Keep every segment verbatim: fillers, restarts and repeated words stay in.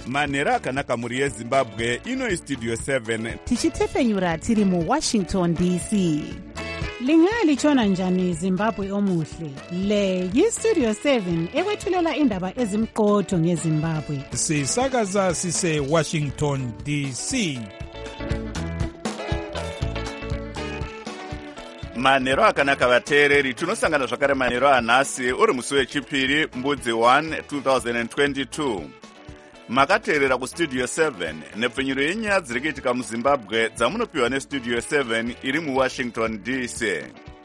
manhero akanaka mhuri yezimbabwe. Ino istudio seven tichitefenyura tiri muwashington D C. Lingalitshona njani Zimbabwe omuhle? Le yistudio seven ekwethulela indaba ezimqotho ngeZimbabwe. Sisakaza sise Washington D C. manhero akanaka vateereri, tunosangana zvakare manhero anhasi uri musi wechipiri mbudzi one twenty twenty-two. Makateerera kustudio seven nepfenyuro yenyaya dziri kuitika muzimbabwe dzamunopiwa nestudio seven iri muwashington D C.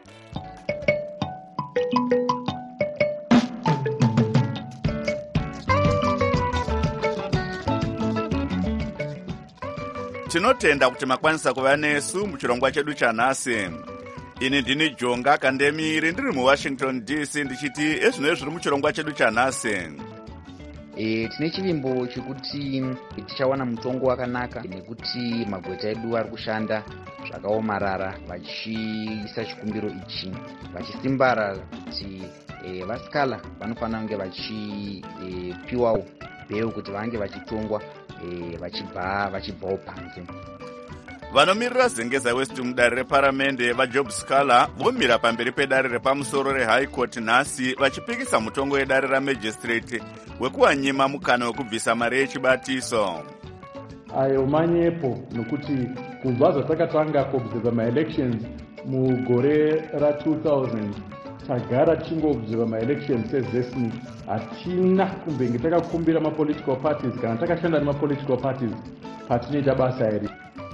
Tinotenda kuti makwanisa kuva nesu muchirongwa chedu chanhasi. Ini ndini Jonga Kandemiri ndiri muwashington D C ndichiti ezvino zviri muchirongwa chedu chanhasi. E, tine chivimbo chekuti tichawana mutongo wakanaka nekuti magweta edu ari kushanda zvakaomarara vachiisa chikumbiro ichi vachisimbara kuti e, vasikala vanofanira kunge vachipiwawo e, bheu kuti vange vachitongwa e, vachibva vachibvawo panze. Vanomirira Zengeza West mudare reparamende vaJob Scala vomira pamberi pedare repamusoro reHigh Court nhasi vachipikisa mutongo wedare ramagistrate wekuwanyima mukana wekubvisa mari yechibatiso. Ayo manyepo nokuti kubva zvatakatanga kuobserva ma-elections mugore ra two thousand tagara tichingobserva ma-elections sezesni hatina kumbenge takakumbira ma-political parties kana takashanda nema-political parties patinoita basa iri.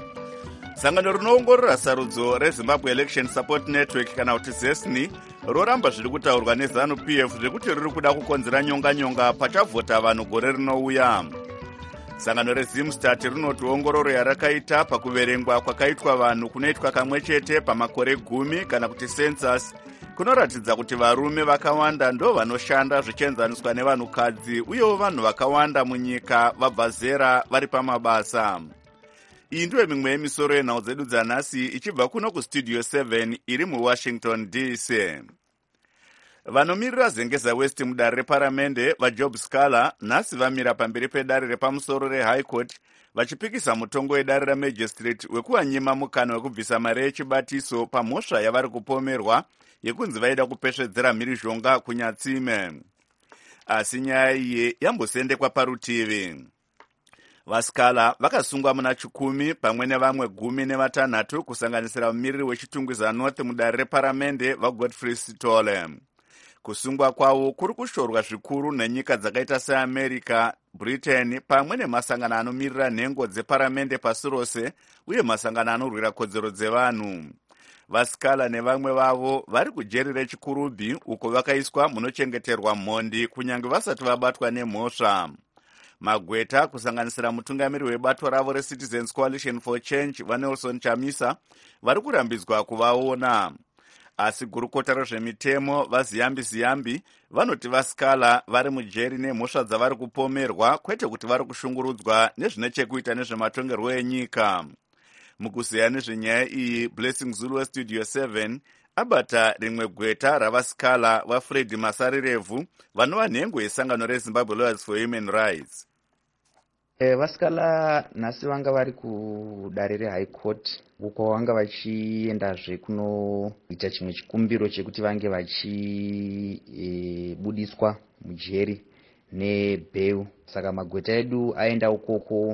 Sangano rinoongorora sarudzo reZimbabwe Election Support Network kana kuti zesni roramba zviri kutaurwa neZanu P F zvekuti riri kuda kukonzera nyonga-nyonga pachavhota vanhu gore rinouya. Sangano reZimstat rinoti ongororo yarakaita pakuverengwa kwakaitwa vanhu kunoitwa kamwe chete pamakore gumi kana kuti census kunoratidza kuti varume vakawanda ndo vanoshanda zvichienzaniswa nevanhukadzi uyewo vanhu vakawanda munyika vabva zera vari pamabasa. Iyi ndiyo mimwe yemisoro yenhau dzedu dzanhasi ichibva kuno kustudio seven iri muwashington D C. Vanomirira Zengeza West mudare reparamende vaJob Scala nhasi vamira pamberi pedare repamusoro reHigh Court vachipikisa mutongo wedare ramagistrate wekuwanyima mukana wekubvisa mari yechibatiso pamhosva yavari kupomerwa yekunzi vaida kupesvedzera mhirizhonga kunyatsime. Asi nyaya iyi yambosendekwa parutivi. Vaskala vakasungwa muna chikumi pamwe nevamwe gumi nevatanhatu kusanganisira mumiriri wechitungwiza North mudare reparamende vaGodfrey Sitole. Kusungwa kwavo kuri kushorwa zvikuru nenyika dzakaita seAmerica, Britain pamwe nemasangano anomirira nhengo dzeparamende pasi rose uye masangano anorwira kodzero dzevanhu. Vaskala nevamwe vavo vari kujeri rechikurubhi uko vakaiswa munochengeterwa mhondi kunyange vasati vabatwa nemhosva. Magweta kusanganisira mutungamiri webato ravo reCitizens Coalition for Change vaNelson Chamisa vari kurambidzwa kuvaona. Asi gurukota rezvemitemo vaZiyambi Ziyambi vanoti Vaskala vari mujeri nemhosva dzavari kupomerwa kwete kuti vari kushungurudzwa nezvine chekuita nezvematongerwo enyika. Mukuziya nezvenyaya iyi Blessing Zulu westudio seven abata rimwe gweta ravaskala vaFred Masarirevu vanova nhengo yesangano reZimbabwe Lawyers for Human Rights. E, vaskala nhasi vanga vari kudare reHigh Court uko vanga vachiendazve kunoita chimwe chikumbiro chekuti vange vachibudiswa e, mujeri nebheu. Saka magweta edu aenda ukoko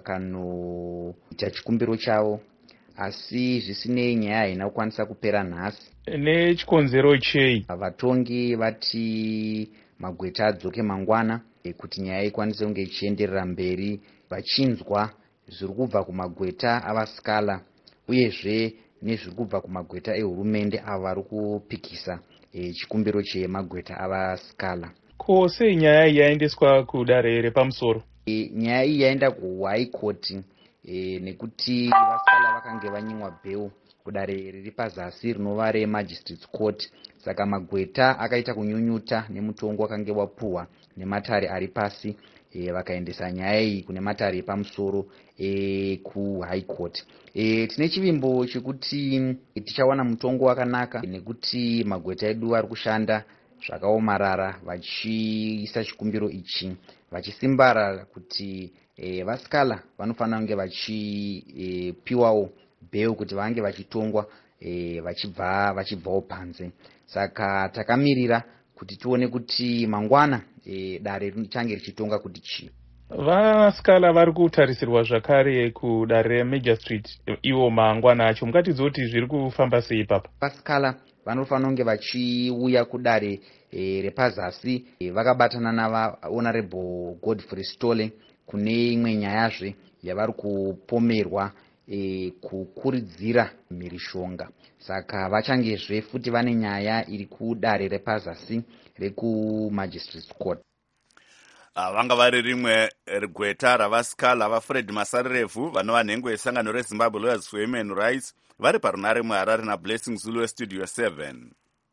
vakanoita chikumbiro chavo, asi zvisinei nyaya haina kukwanisa kupera nhasi. Nechikonzero chei? Vatongi vati magweta adzoke mangwana kuti nyaya ikwanise kunge ichienderera mberi vachinzwa zviri kubva kumagweta avaskala uyezve nezviri kubva kumagweta ehurumende avo vari kupikisa e, chikumbiro chemagweta avaskala. Ko sei nyaya iyi yaendeswa kudare repamusoro? E, nyaya iyi yaenda kuHigh Court e, nekuti vaskala vakange vanyimwa bheu kudare riri pazasi rinova reMagistrates Court. Saka magweta akaita kunyunyuta nemutongo wakange wapuhwa nematare ari pasi e, vakaendesa nyaya iyi kune matare epamusoro e, kuHigh Court. E, tine chivimbo chekuti tichawana mutongo wakanaka nekuti magweta edu ari kushanda zvakaomarara vachiisa chikumbiro ichi vachisimbarara kuti e, vasikala vanofanira kunge vachipiwawo e, bheu kuti vange vachitongwa e, vachibva vachibvawo panze. Saka takamirira kuti tione kuti mangwana e, dare richange richitonga kuti chii. Vasikala vari kutarisirwa zvakare kudare reMagistrate iwo mangwana acho, mungatidzo kuti zviri kufamba sei papa? Vasikala vanofanira kunge vachiuya kudare e, repazasi e, vakabatana navahonorable Godfrey Stole kune imwe nyayazve yavari kupomerwa e, kukuridzira mhirishonga. Saka vachangezve futi vane nyaya iri kudare repazasi rekuMagistrates Court. Vanga vari rimwe gweta ravasikala vaFred Masarerevu vanova nhengo yesangano reZimbabwe Lawyers for Human Rights vari parunare muHarare naBlessing Zulu weStudio seven.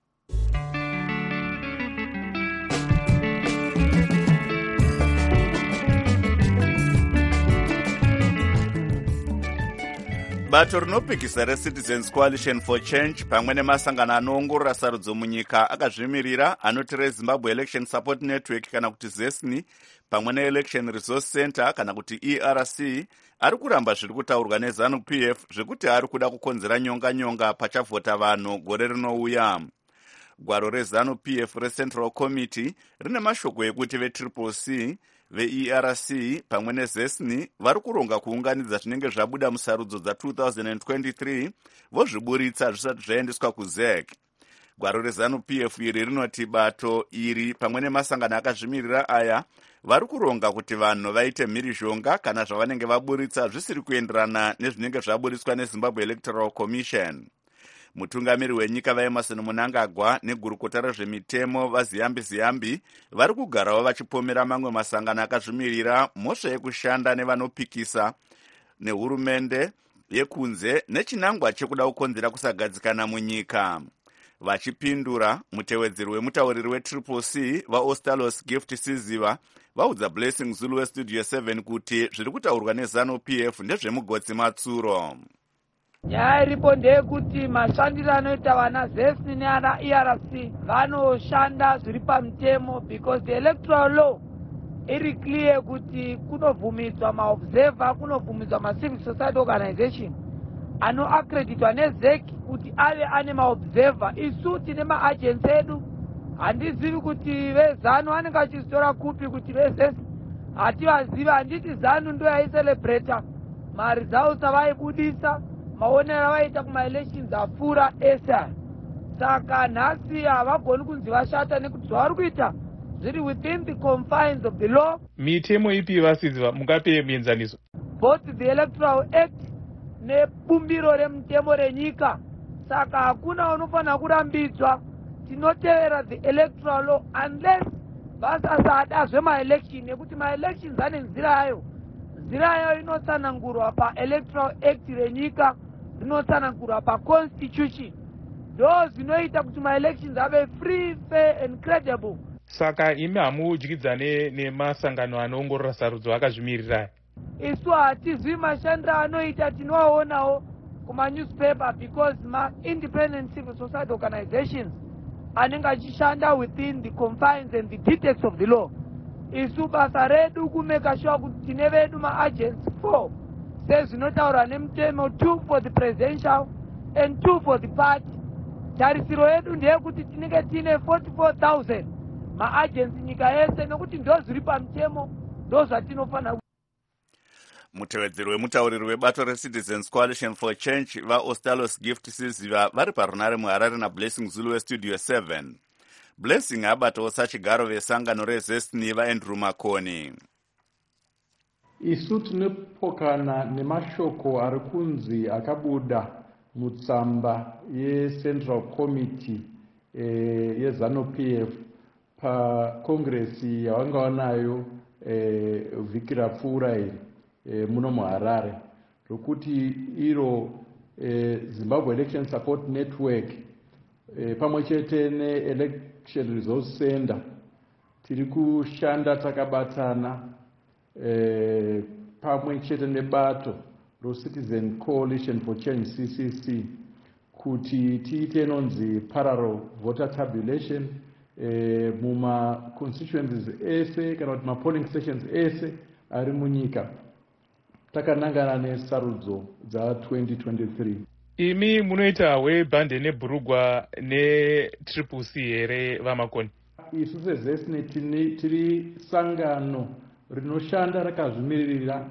Bato rinopikisa reCitizens Coalition for Change pamwe nemasangano anoongorora sarudzo munyika akazvimirira anoti reZimbabwe Election Support Network kana kuti ZESNI pamwe neElection Resource Center kana kuti E R C ari kuramba zviri kutaurwa neZANU-P F zvekuti ari kuda kukonzera nyonga-nyonga pachavhota vanhu gore rinouya. Gwaro reZANU-P F reCentral Committee rine mashoko ekuti veTriple C ve-E R C pamwe neZESNI vari kuronga kuunganidza zvinenge zvabuda musarudzo dza two thousand twenty-three vozviburitsa zvisati zvaendeswa kuZ E C. Gwaro reZANU-P F iri rinoti bato iri pamwe nemasangano akazvimirira aya vari kuronga kuti vanhu vaite mhirizhonga kana zvavanenge vaburitsa zvisiri kuenderana nezvinenge zvaburitswa neZimbabwe Electoral Commission. Mutungamiri wenyika vaEmerson Mnangagwa negurukota rezvemitemo vaZiyambi Ziyambi vari kugarawo vachipomera mamwe masangano akazvimirira mhosva yekushanda nevanopikisa nehurumende yekunze nechinangwa chekuda kukonzera kusagadzikana munyika. Vachipindura, mutevedzeri wemutauriri weTriple C vaOstalos Gift Siziva vaudza Blessing Zulu weStudio seven kuti zviri kutaurwa neZANU-P F ndezvemugotsi matsuro. Nyaya iripo ndeyekuti mashandiro anoita vana ZESNI neana E R C vanoshanda zviri pamutemo, because the electoral law iri clear kuti kunobvumidzwa maobserver, kunobvumidzwa macivil society organization anoaccreditwa neZ E C kuti ave ane maobserver. Isu tine maagency edu, handizivi kuti veZANU vanenge vachizitora kupi kuti veZESNI hativazivi. Handiti ZANU ndo yaicelebrata maresults avaibudisa, maonero avaita kumaelections apfuura esa. Saka nhasi havagoni kunzi vashata nekuti zvavari kuita zviri within the confines of the law. Mitemo ipi vasidziva mungape muenzaniso? Both the Electoral Act nebumbiro remutemo renyika. Saka hakuna unofanira kurambidzwa. Tinotevera the electoral law unless vasasada zvemaelection, nekuti maelections ane nzira yayo. Nzira yayo inotsanangurwa paElectoral Act renyika, inotsanangurwa paConstitution. Ndo zvinoita kuti maelections ave free, fair and credible. Saka imi hamudyidzane nemasangano anoongorora sarudzo akazvimirira? Isu hatizivi mashandiro anoita, tinoaonawo kumanewspaper, because ma-independent civil society organizations anenge achishanda within the confines and the details of the law. Isu basa redu kumeka sure kuti tine vedu maagents four sezvinotaurwa nemutemo, two for the presidential and two for the party. Tarisiro yedu ndeyekuti tinenge tine forty-four thousand maagents nyika yese, nekuti ndo zviri pamutemo, ndo zvatinofanira. Mutevedzeri wemutauriri webato reCitizens Coalition for Change vaOstalos Gift Siziva vari parunare muHarare naBlessing Zulu weStudio seven. Blessing abatawo sachigaro vesangano reZESNI vaAndrew Makoni. Isu tinopokana nemashoko ari kunzi akabuda mutsamba yeCentral Committee eh, yeZANU-P F pakongresi yavanga wanayo eh, vhiki rapfuura iri eh, muno muHarare, rokuti iro eh, Zimbabwe Election Support Network eh, pamwe chete neElection Resource Center tiri kushanda takabatana eh, pamwe chete nebato roCitizen Coalition for Change C C C kuti tiite nonzi parallel voter tabulation eh, muma-constituencies ese kana kuti ma-polling stations ese ari munyika takanangana nesarudzo dza-twenty twenty-three. imi munoita webhande nebhurugwa netriple c here vamakoni? isu sezesne tiri sangano rinoshanda rakazvimiririra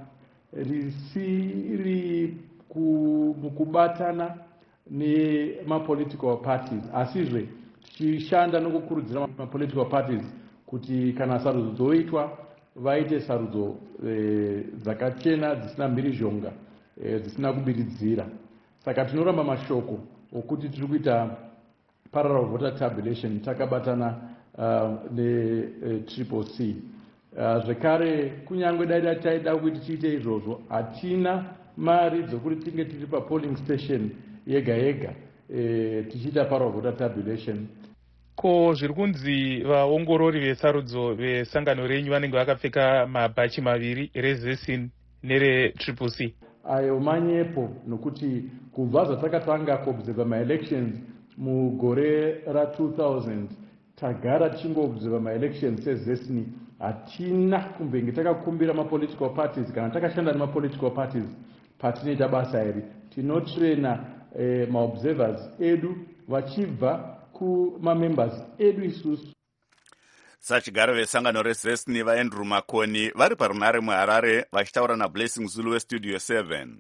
risiri mukubatana nemapolitical parties, asizve tichishanda nokukurudzira mapolitical parties kuti kana sarudzo dzoitwa vaite sarudzo e, dzakachena dzisina mhirizhonga e, dzisina kubiridzira. Saka tinoramba mashoko okuti tiri kuita parallel voter tabulation takabatana uh, ne-triple C. Uh, zvekare kunyange dai taida kuti tiite izvozvo hatina mari dzokuti tinge tiri papolling station yega yega e, tichiita parallel voter tabulation. Ko zviri kunzi vaongorori vesarudzo vesangano renyu vanenge vakapfeka mabhachi maviri, rezesin nere-triple C? Ayo manyepo nokuti kubva zvatakatanga kuobserva ma-elections mugore ra-two thousand tagara tichingoobserva ma-elections sezesni hatina kumbenge takakumbira ma-political parties kana takashanda nema-political parties patinoita basa iri. Tinotraina eh, ma-observers edu vachibva kumamembers edu isusu. Sachigaro vesangano rezesni vaandrew makoni vari parunare muharare vachitaura nablessing zulu westudio seven.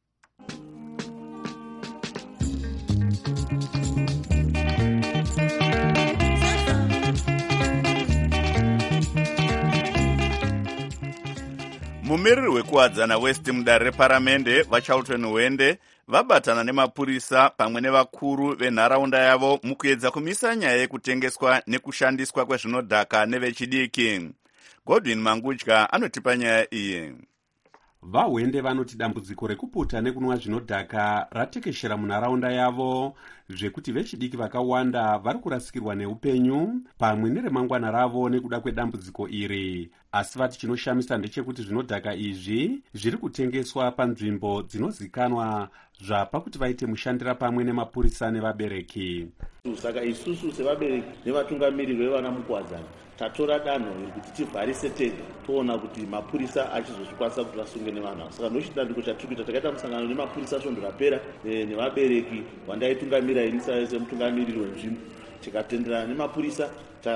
mumiriri wekuwadzana west mudare reparamende vacharlton wende vabatana nemapurisa pamwe nevakuru venharaunda yavo mukuedza kumisa nyaya yekutengeswa nekushandiswa kwezvinodhaka nevechidiki. Godwin Mangudya anotipa nyaya iyi. Vawende vanoti dambudziko rekuputa nekunwa zvinodhaka ratekeshera munharaunda yavo, zvekuti vechidiki vakawanda vari kurasikirwa neupenyu pamwe neremangwana ravo nekuda kwedambudziko iri. Asi vati chinoshamisa ndechekuti zvinodhaka izvi zviri kutengeswa panzvimbo dzinozikanwa zvapa kuti vaite mushandira pamwe nemapurisa nevabereki. Saka isusu sevabereki nevatungamiriri vevana mukuwadzana tatora danho rekuti tivharise tega toona kuti mapurisa achizozvikwanisa kuti vasunge nevanhu. Saka ndochitandiko chatiri kuita, takaita musangano nemapurisa svondo rapera e, nevabereki vandaitungamira ini semutungamiriri wenzvimbo, tikatenderana nemapurisa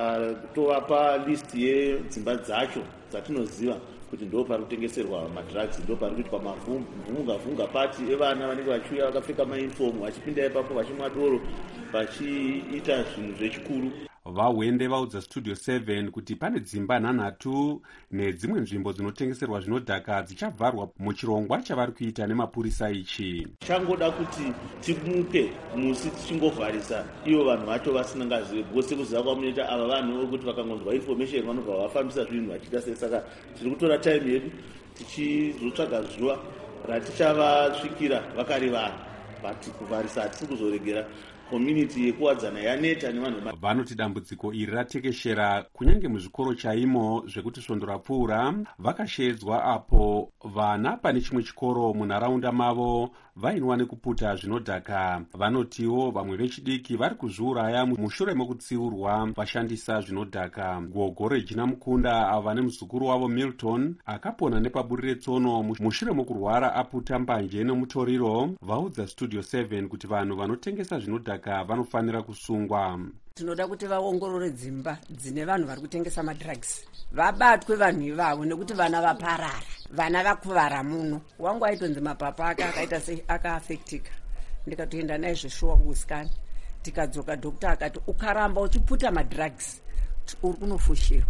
tovapa list yedzimba dzacho dzatinoziva kuti ndo pari kutengeserwa madrugs, ndo pari kuitwa mavhunga vhunga pati evana vanenge vachiuya vakapfeka mauniform vachipinda ipapo vachimwa doro vachiita zvinhu zvechikuru. Vawende vaudza studio seven kuti pane dzimba nhanhatu nedzimwe nzvimbo dzinotengeserwa zvinodhaka dzichabvarwa muchirongwa chavari kuita nemapurisa ichi. Changoda kuti timuke musi tichingovharisa ivo vanhu vacho vasina ngazi vose kuziva kwamunoita ava vanhu vokuti vakangonzwa information vanobva vafambisa zvinhu vachiita sei. Saka tiri kutora time yedu tichizotsvaga zuva ratichavasvikira vakari vanhu, but kuvharisa hatisi kuzoregera. Community yekuwadzana yaneta nevanhu vanoti dambudziko iri ratekeshera kunyange muzvikoro chaimo, zvekuti svondo rapfuura vakashedzwa apo vana pane chimwe chikoro munharaunda mavo vainwa nekuputa zvinodhaka. Vanotiwo vamwe vechidiki vari kuzviuraya mushure mokutsiurwa vashandisa zvinodhaka. Gogo Regina Mukunda avo vane muzukuru wavo Milton akapona nepaburire tsono mushure mokurwara aputa mbanje nemutoriro vaudza studio seven kuti vanhu vanotengesa zvinodhaka vanofanira kusungwa. Tinoda kuti vaongorore dzimba dzine vanhu vari kutengesa madrugs, vabatwe vanhu ivavo nekuti vana vaparara, vana vakuvara muno. Wangu aitonzi mapapa aka akaita se akaafektika, ndikatoenda naye zveshuwa kuuskani, tikadzoka dokta akati ukaramba uchiputa madrugs uri kunofushirwa.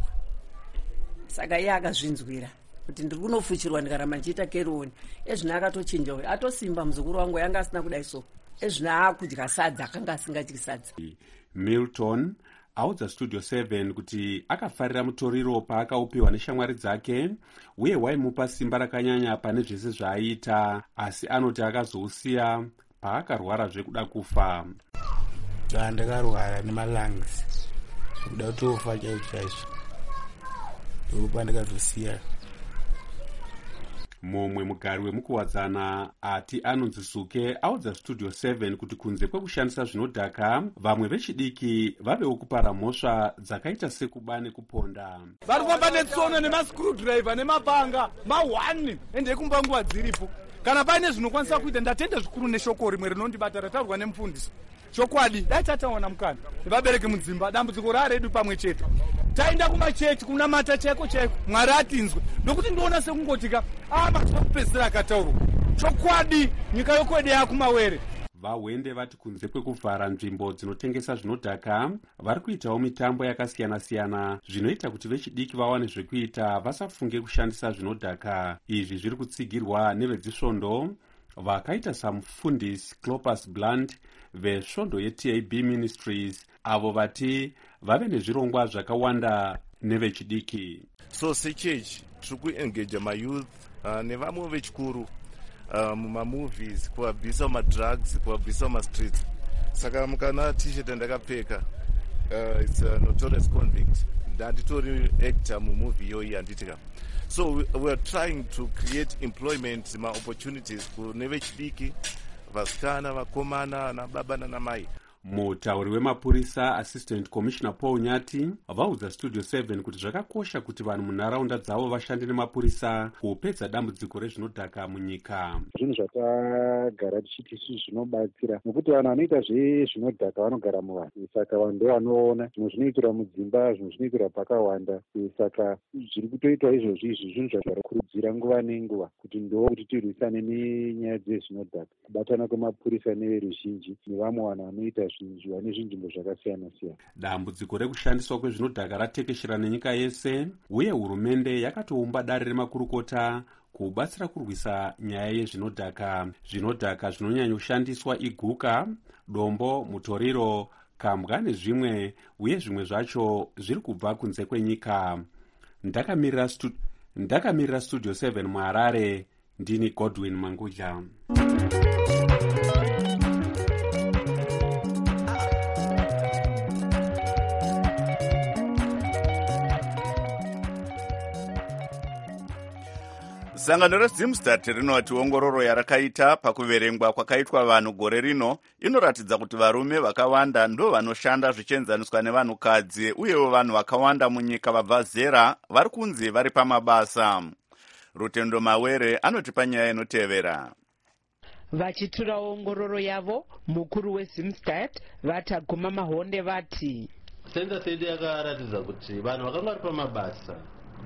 Saka iye akazvinzwira kuti ndiri kunofushirwa ndikaramba ndichiita keroni. Ezvino akatochinja, atosimba muzukuru wangu yanga asina kudai so. Ezvino akudya sadza akanga asingadyi sadza. Milton audza studio seven kuti akafarira mutoriro paakaupiwa neshamwari dzake uye waimupa simba rakanyanya pane zvese zvaaita, asi anoti akazousiya paakarwara zvekuda kufa. Ndakarwara nemalungs zvekuda kutofa chaizvo chaizvo, ndokupa ndikazosiya. mumwe mugari wemukuwadzana ati anonzi Suke audza Studio seven kuti kunze kwekushandisa zvinodhaka vamwe vechidiki vavewo kupara mhosva dzakaita sekuba nekuponda. Vari kufamba netsono nemascrewdriver nemapanga ma-one ende kumba nguva dziripo. Kana paine zvinokwanisa kuita ndatenda zvikuru neshoko rimwe rinondibata rataurwa nemufundisi. Chokwadi dai tataona mukana nevabereki mudzimba dambudziko raredu pamwe chete. Taenda kumachechi kunamata chaiko chaiko Mwari atinzwe ndokuti ndiona sekungotika a mazuva kupedzisira akataurwa. Chokwadi nyika yokwedi yakumawere. Vahwende vati kunze kwekuvhara nzvimbo dzinotengesa zvinodhaka vari kuitawo mitambo yakasiyana-siyana zvinoita kuti vechidiki vawane zvekuita vasafunge kushandisa zvinodhaka. Izvi zviri kutsigirwa nevedzisvondo vakaita samufundisi Clopas Blunt vesvondo ye-T A B Ministries avo vati vave nezvirongwa zvakawanda nevechidiki. So sechechi tiri kuengage mayouth uh, nevamwe vechikuru uh, mumamovies kuvabvisa mumadrugs kuvabvisa mumastreets. Saka mukana t-shirt andakapfeka uh, it's a notorious convict ndanditori actor mumovie iyoyi handitika. So we, we are trying to create employment ma opportunities kune vechidiki vasikana vakomana nababa nanamai. Mutauri wemapurisa Assistant Commissioner Paul Nyati vaudza Studio seven kuti zvakakosha kuti vanhu munharaunda dzavo vashande nemapurisa kupedza dambudziko rezvinodhaka munyika. Zvinhu zvatagara tichiti isusu zvinobatsira nokuti vanhu vanoita zvezvinodhaka vanogara muvanhu, saka vanhu ndo vanoona zvinhu zvinoitirwa mudzimba, zvinhu zvinoitirwa pakawanda. Saka zviri kutoitwa izvozvi izvi zvinhu zvatinokurudzira nguva nenguva kuti ndo kuti tirwisane nenyaya dzezvinodhaka, kubatana kwemapurisa neveruzhinji nevamwe vanhu vanoita vane zvinzvimbo zvakasiyana-siyana. Dambudziko rekushandiswa kwezvinodhaka ratekeshera nenyika yese uye hurumende yakatoumba dare remakurukota kubatsira kurwisa nyaya yezvinodhaka. Zvinodhaka zvinonyanyoshandiswa iguka, dombo, mutoriro, kambwa nezvimwe uye zvimwe zvacho zviri kubva kunze kwenyika. Ndakamirira stu... ndakamirira Studio seven muHarare ndini Godwin Mangudya. Sangano reZimstat rinoti ongororo yarakaita pakuverengwa kwakaitwa vanhu gore rino inoratidza kuti varume vakawanda ndo vanoshanda zvichienzaniswa nevanhukadzi uyewo vanhu vakawanda munyika vabva zera vari kunzi vari pamabasa. Rutendo Mawere anotipa nyaya inotevera. Vachitura ongororo yavo, mukuru weZimstat vataguma mahonde vati Census yedu yakaratidza kuti vanhu vakanga vari pamabasa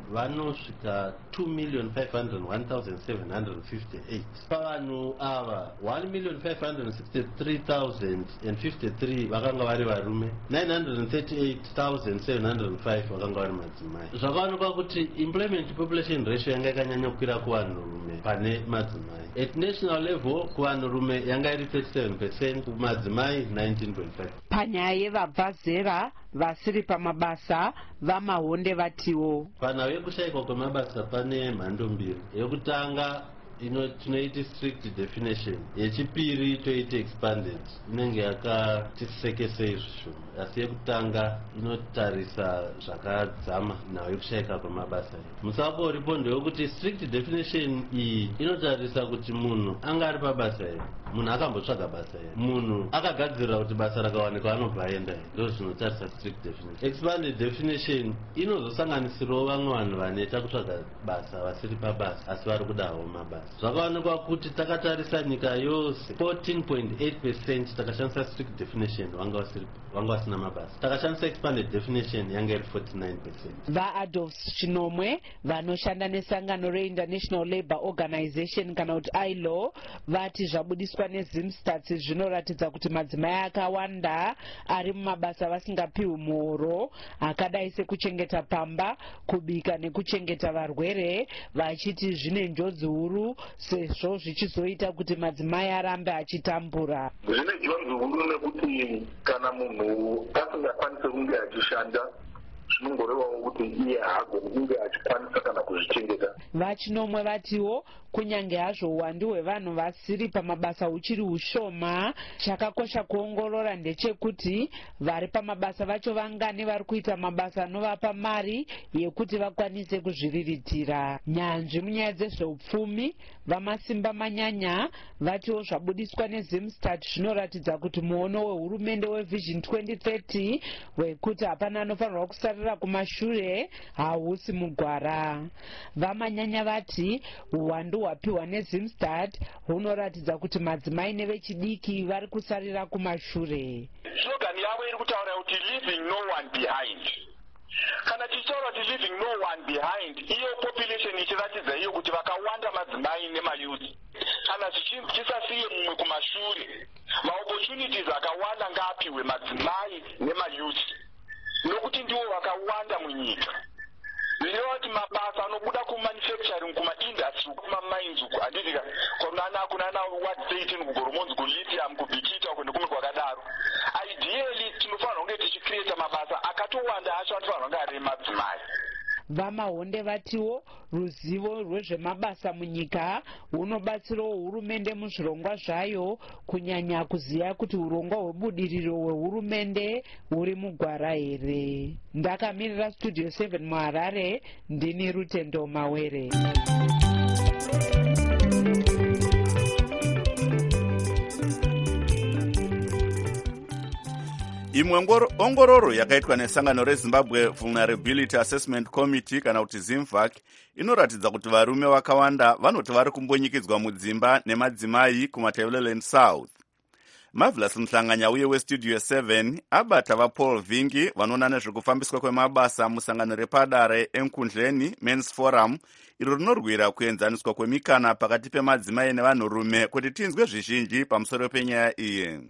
vanosvika two million five hundred one thousand seven hundred fifty-eight. Pavanhu ava one million five hundred sixty-three thousand fifty-three vakanga vari varume, nine hundred thirty-eight thousand seven hundred five vakanga vari madzimai. Zvakaonekwa kuti employment population ratio yanga yakanyanya kukwira kuvanhurume pane madzimai. At national level kuvanhurume yanga iri thirty-seven percent, kumadzimai nineteen point five. Panyaya yevabva zera vasiri pamabasa vamahonde vatiwo pana vekushayikwa kwemabasa pane mhando mbiri. Yekutanga ino tinoiti strict definition, yechipiri toiti expanded, inenge yakatisekesei zvishoma, asi yekutanga inotarisa zvakadzama nayo yekushayika kwemabasa. Musako uripo ndewekuti strict definition iyi inotarisa kuti munhu anga ari pabasa here, munhu akambotsvaga basa here, munhu akagadzirira kuti basa rakawanikwa anobva aenda here, ndo zvinotarisa strict definition. Expanded definition inozosanganisirawo vamwe vanhu vaneta kutsvaga basa vasiri pabasa asi vari kudawo mabasa. Zvakaonekwa kuti takatarisa nyika yose fourteen point eight percent takashandisa strict definition vanga vasina mabasa, takashandisa expanded definition yanga iri forty-nine percent. VaAdolphs Chinomwe vanoshanda nesangano reInternational Labour Organization kana kuti I L O vati zvabudiswa neZimstat zvinoratidza kuti madzimai akawanda ari mumabasa vasingapiwi muhoro akadai sekuchengeta pamba, kubika nekuchengeta varwere, vachiti zvine njodzi huru sezvo zvichizoita kuti madzimai arambe achitambura. Zvine njodzi huru nekuti kana munhu asingakwanisi kunge achishanda zvinongorevawo kuti iye haagoni kunge achikwanisa kana kuzvichengeta. Vachinomwe vatiwo kunyange hazvo uwandu hwevanhu vasiri pamabasa uchiri ushoma, chakakosha kuongorora ndechekuti vari pamabasa vacho vangani vari kuita mabasa anovapa mari yekuti vakwanise kuzviriritira. Nyanzvi munyaya dzezveupfumi vamasimba manyanya vatiwo zvabudiswa neZimstat zvinoratidza kuti muono wehurumende weVision twenty thirty wekuti hapana anofanirwa kusarira kumashure hausi mugwara. Vamanyanya vati uwandu hwapiwa neZimstat hunoratidza kuti madzimai nevechidiki vari kusarira kumashure. Slogan yavo iri kutaura kuti leaving no one behind. Kana tichitaura kuti leaving no one behind, iyo population ichiratidza iyo kuti vakawanda madzimai nemayuthi. Kana tisasiye mumwe kumashure, maopportunities akawanda ngaapiwe madzimai nemayuthi, nokuti ndiwo vakawanda munyika. Zvinoreva kuti mabasa anobuda kumanufacturing, kumaindustry, kumamines uku handizika kunana kunana what satan kugoromonzi kulithium kubhikita uko nekumwe kwakadaro. Ideally tinofanira kunge tichicreata mabasa akatowanda acho anofanira kunge ari madzimai. Vamahonde vatiwo ruzivo rwezvemabasa munyika hunobatsirawo hurumende muzvirongwa zvayo, kunyanya kuziva kuti urongwa hwebudiriro hwehurumende huri mugwara here. Ndakamirira Studio seven muHarare, ndini Rutendo Mawere. Imwe ongororo yakaitwa nesangano reZimbabwe Vulnerability Assessment Committee kana kuti ZIMVAC inoratidza kuti varume vakawanda vanoti vari kumbonyikidzwa mudzimba nemadzimai kumaTebeleland South. Marvelous Mhlanganya uye weStudio seven abata vaPaul Vingi vanoona nezvekufambiswa kwemabasa musangano repadare eNkundleni Men's Forum iro rinorwira kuenzaniswa kwemikana pakati pemadzimai nevanhurume kuti tinzwe zvizhinji pamusoro penyaya iyi.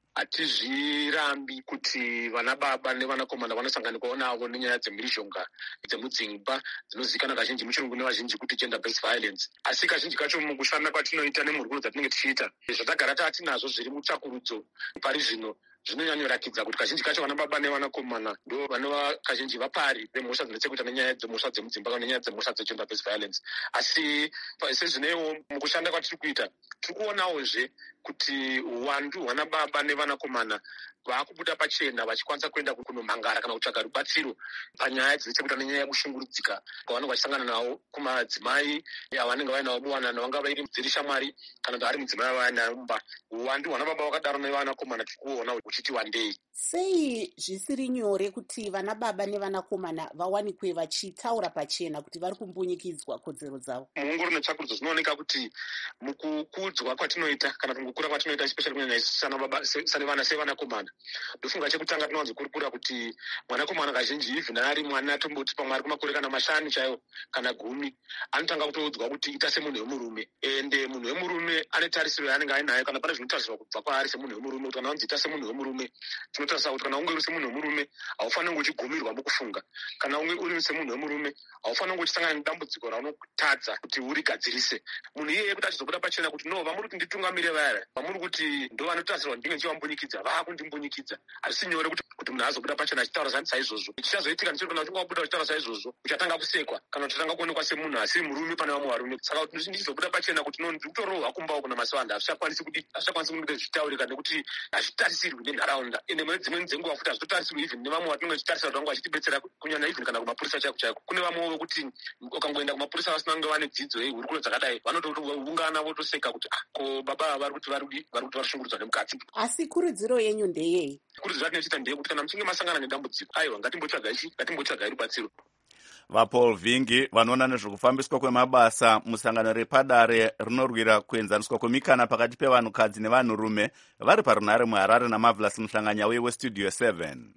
Hatizvirambi kuti vana baba nevanakomana vanosanganikwawo navo nenyaya dzemhirizhonga dzemudzimba dzinozivikanwa kazhinji muchirungu nevazhinji kuti gender based violence. Asi kazhinji kacho mukushanda kwatinoita nemhururu dzatinenge tichiita, zvatagara tatinazvo zviri mutsvakurudzo pari zvino zvinonyanyoratidza kuti kazhinji kacho vana baba nevanakomana ndo vanova kazhinji vapari vemhosva dzinetsekuita nenyaya dzemhosva dzemudzimba kana nenyaya dzemhosva dzegender based violence. Asi sezvinewo mukushanda kwatiri kuita tiri kuonawozve kuti uwandu hwana baba nevanakomana vakubuda pachena vachikwanisa kuenda kunomhangara kana kutsvaga rubatsiro panyaya dzinechekuita nenyaya yekushungurudzika kwavanenge vachisangana navo kumadzimai avanenge vainawo muwanano vanga iri dziri shamwari kana kuti ari mudzimai vaina mumba. Uwandu hwana baba vakadaro nevanakomana tiri kuona uchiti wandei. Sei zvisiri nyore kuti vana baba nevanakomana vawanikwe vachitaura pachena kuti vari kumbunyikidzwa kodzero dzavo? Muongororo netsvakurudzo zvinooneka kuti mukukudzwa kwatinoita kana mukukura kwatinoita especially kunyanya sana baba sevana sevanakomana, ndofunga chekutanga tinowanzokurukura kuti mwanakomana kazhinji even ari mwana atomboti pamwe ari kumakore kana mashanu chaiwo kana gumi anotanga kutoudzwa kuti ita semunhu wemurume, ende munhu wemurume ane tarisiro yaanenge ainayo kana pane zvinotarisirwa kubva kwaari semunhu wemurume kuti kana unzi ita semunhu wemurume tinotarisa kuti kana unge uri semunhu wemurume haufaniri kunge uchigomirwa mukufunga, kana unge uri semunhu wemurume haufaniri kunge uchisangana nedambudziko raunotadza kuti urigadzirise. Munhu iyeye kuti achizobuda pachena kuti no vamuri kuti nditungamire vaya vamuri kuti ndo vanotarisirwa ndinge ndichiwambunyikidza vaakundimbunyikidzza, hazvisi nyore kuti kuti munhu azobuda pachena achitaura zvanzi saizvozvo. Chichazoitika ndicho kana uchinge wabuda uchitaura saizvozvo uchatanga kusekwa kana uchatanga kuonekwa semunhu asiri murume pane vamwe varume. Saka kuti ndichizobuda pachena kuti no ndiri kutorohwa kumbawo kuna masivanda hazvichakwanisi kuti hazvichakwanisi kunge zvichitaurika nekuti hazvitarisirwi nenharaunda, ende mune dzimweni dzenguva futi hazvitotarisirwi even nevamwe vatinenge tichitarisa kuti vange vachitibetsera kunyanya even kana kumapurisa chaiko chaiko. Kune vamwewo vekuti ukangoenda kumapurisa vasina kunge vane dzidzo yehurukuro dzakadai vanotoungana votoseka kuti ah ko baba vari kuti vari kuti varishungurudzwa nemukati. Asi kurudziro yenyu ndeyei? Kurudziro yatinochita ndeyekuti kana muchinge masangana nedambudziko aiwa ngatimbotsvagai chi ngatimbotsvagai rubatsiro. VaPaul Vingi vanoona nezvekufambiswa kwemabasa musangano repadare rinorwira kuenzaniswa kwemikana pakati pevanhukadzi nevanhurume vari parunhare muHarare naMarvelous Mhlanganya uye weStudio seven.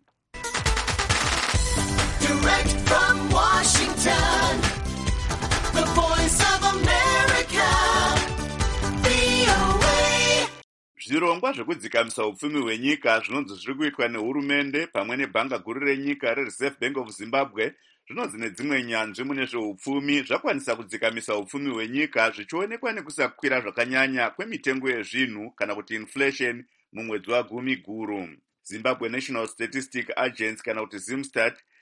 Direct from Washington, the voice of America, V O A. Zvirongwa zvekudzikamisa upfumi hwenyika zvinonzi zviri kuitwa nehurumende pamwe nebhanga guru renyika reReserve Bank of Zimbabwe zvinonzi nedzimwe nyanzvi mune zveupfumi zvakwanisa kudzikamisa upfumi hwenyika zvichionekwa nekusakwira zvakanyanya kwemitengo yezvinhu kana kuti inflation mumwedzi wagumi guru. Zimbabwe National Statistic Agency kana kuti Zimstat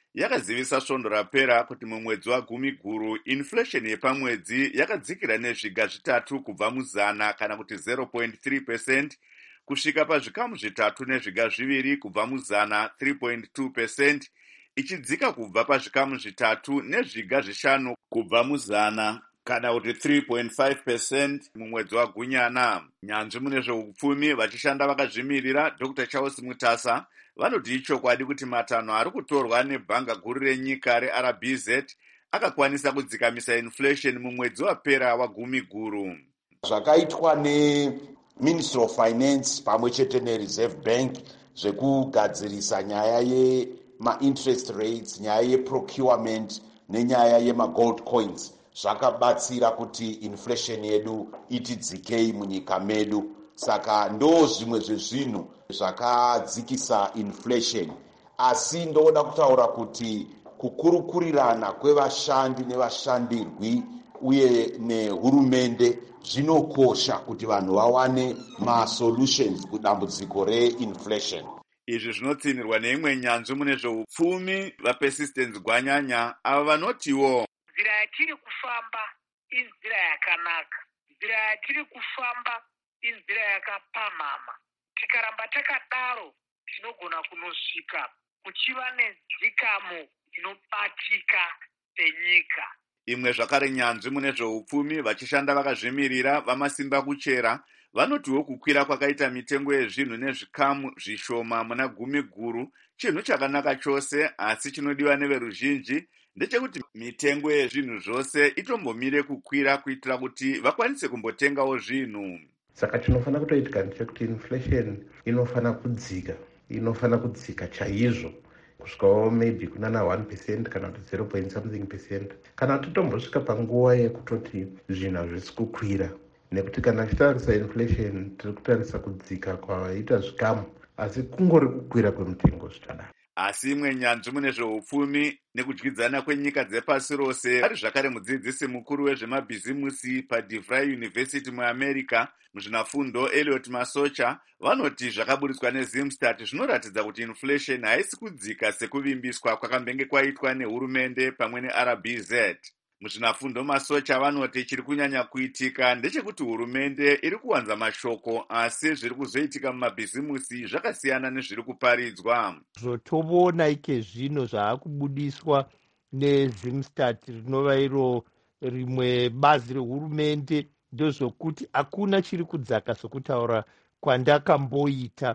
yakazivisa svondo rapera kuti mumwedzi wagumi guru inflation yepamwedzi yakadzikira nezviga zvitatu kubva muzana kana kuti zero point three percent kusvika pazvikamu zvitatu nezviga zviviri kubva muzana three point two percent ichidzika kubva pazvikamu zvitatu nezviga zvishanu kubva muzana kana kuti three point five percent mumwedzi wagunyana. Nyanzvi mune zveupfumi vachishanda vakazvimirira Doctor Charles Mutasa vanoti ichokwadi kuti matanho ari kutorwa nebhanga guru renyika reR B Z akakwanisa kudzikamisa inflation mumwedzi wapera wagumi guru. Zvakaitwa neMinistry of Finance pamwe chete neReserve Bank zvekugadzirisa nyaya yema-interest rates, nyaya yeprocurement nenyaya yema-gold coins zvakabatsira kuti inflation yedu itidzikei munyika medu. Saka ndo zvimwe zvezvinhu zvakadzikisa inflation. Asi ndoda kutaura kuti kukurukurirana kwevashandi nevashandirwi uye nehurumende zvinokosha kuti vanhu vawane ma-solutions kudambudziko reinflation. Izvi zvinotsinirwa neimwe nyanzvi mune zveupfumi vaPersistence Gwanyanya ava vanotiwo nzira yatiri kufamba inzira yakanaka, nzira yatiri kufamba inzira yakapamhama. Tikaramba takadaro tinogona kunosvika kuchiva nedzikamo inobatika senyika. Imwe zvakare nyanzvi mune zveupfumi vachishanda vakazvimirira vamasimba kuchera vanotiwo kukwira kwakaita mitengo yezvinhu nezvikamu zvishoma muna gumi guru chinhu chakanaka chose, asi chinodiwa neveruzhinji ndechekuti mitengo yezvinhu zvose itombomire kukwira kuitira kuti vakwanise kumbotengawo zvinhu. Saka chinofanira kutoitika ndechekuti inflation inofana kudzika, inofana kudzika chaizvo kusvikawo maybe kunana one percent kana kuti zero point something percent, kana titombosvika panguva yekutoti zvinhu hazvisi kukwira. Nekuti kana tichitarisa inflation tiri kutarisa kudzika kwaita zvikamu, asi kungori kukwira kwemitengo zvichadaro. Asi imwe nyanzvi mune zveupfumi nekudyidzana kwenyika dzepasi rose ari zvakare mudzidzisi mukuru wezvemabhizimusi paDeVry University muAmerica muzvinafundo Elliot Masocha vanoti zvakaburitswa neZimstat zvinoratidza kuti inflation haisi kudzika sekuvimbiswa kwakambenge kwaitwa nehurumende pamwe neR B Z. Muzvinafundo Masocha vanoti chiri kunyanya kuitika ndechekuti hurumende iri kuwanza mashoko asi zviri kuzoitika mumabhizimusi zvakasiyana nezviri kuparidzwa. Zvotoona ike zvino zvaakubudiswa neZimstat rinova iro rimwe bazi rehurumende ndozvokuti hakuna chiri kudzaka sokutaura kwandakamboita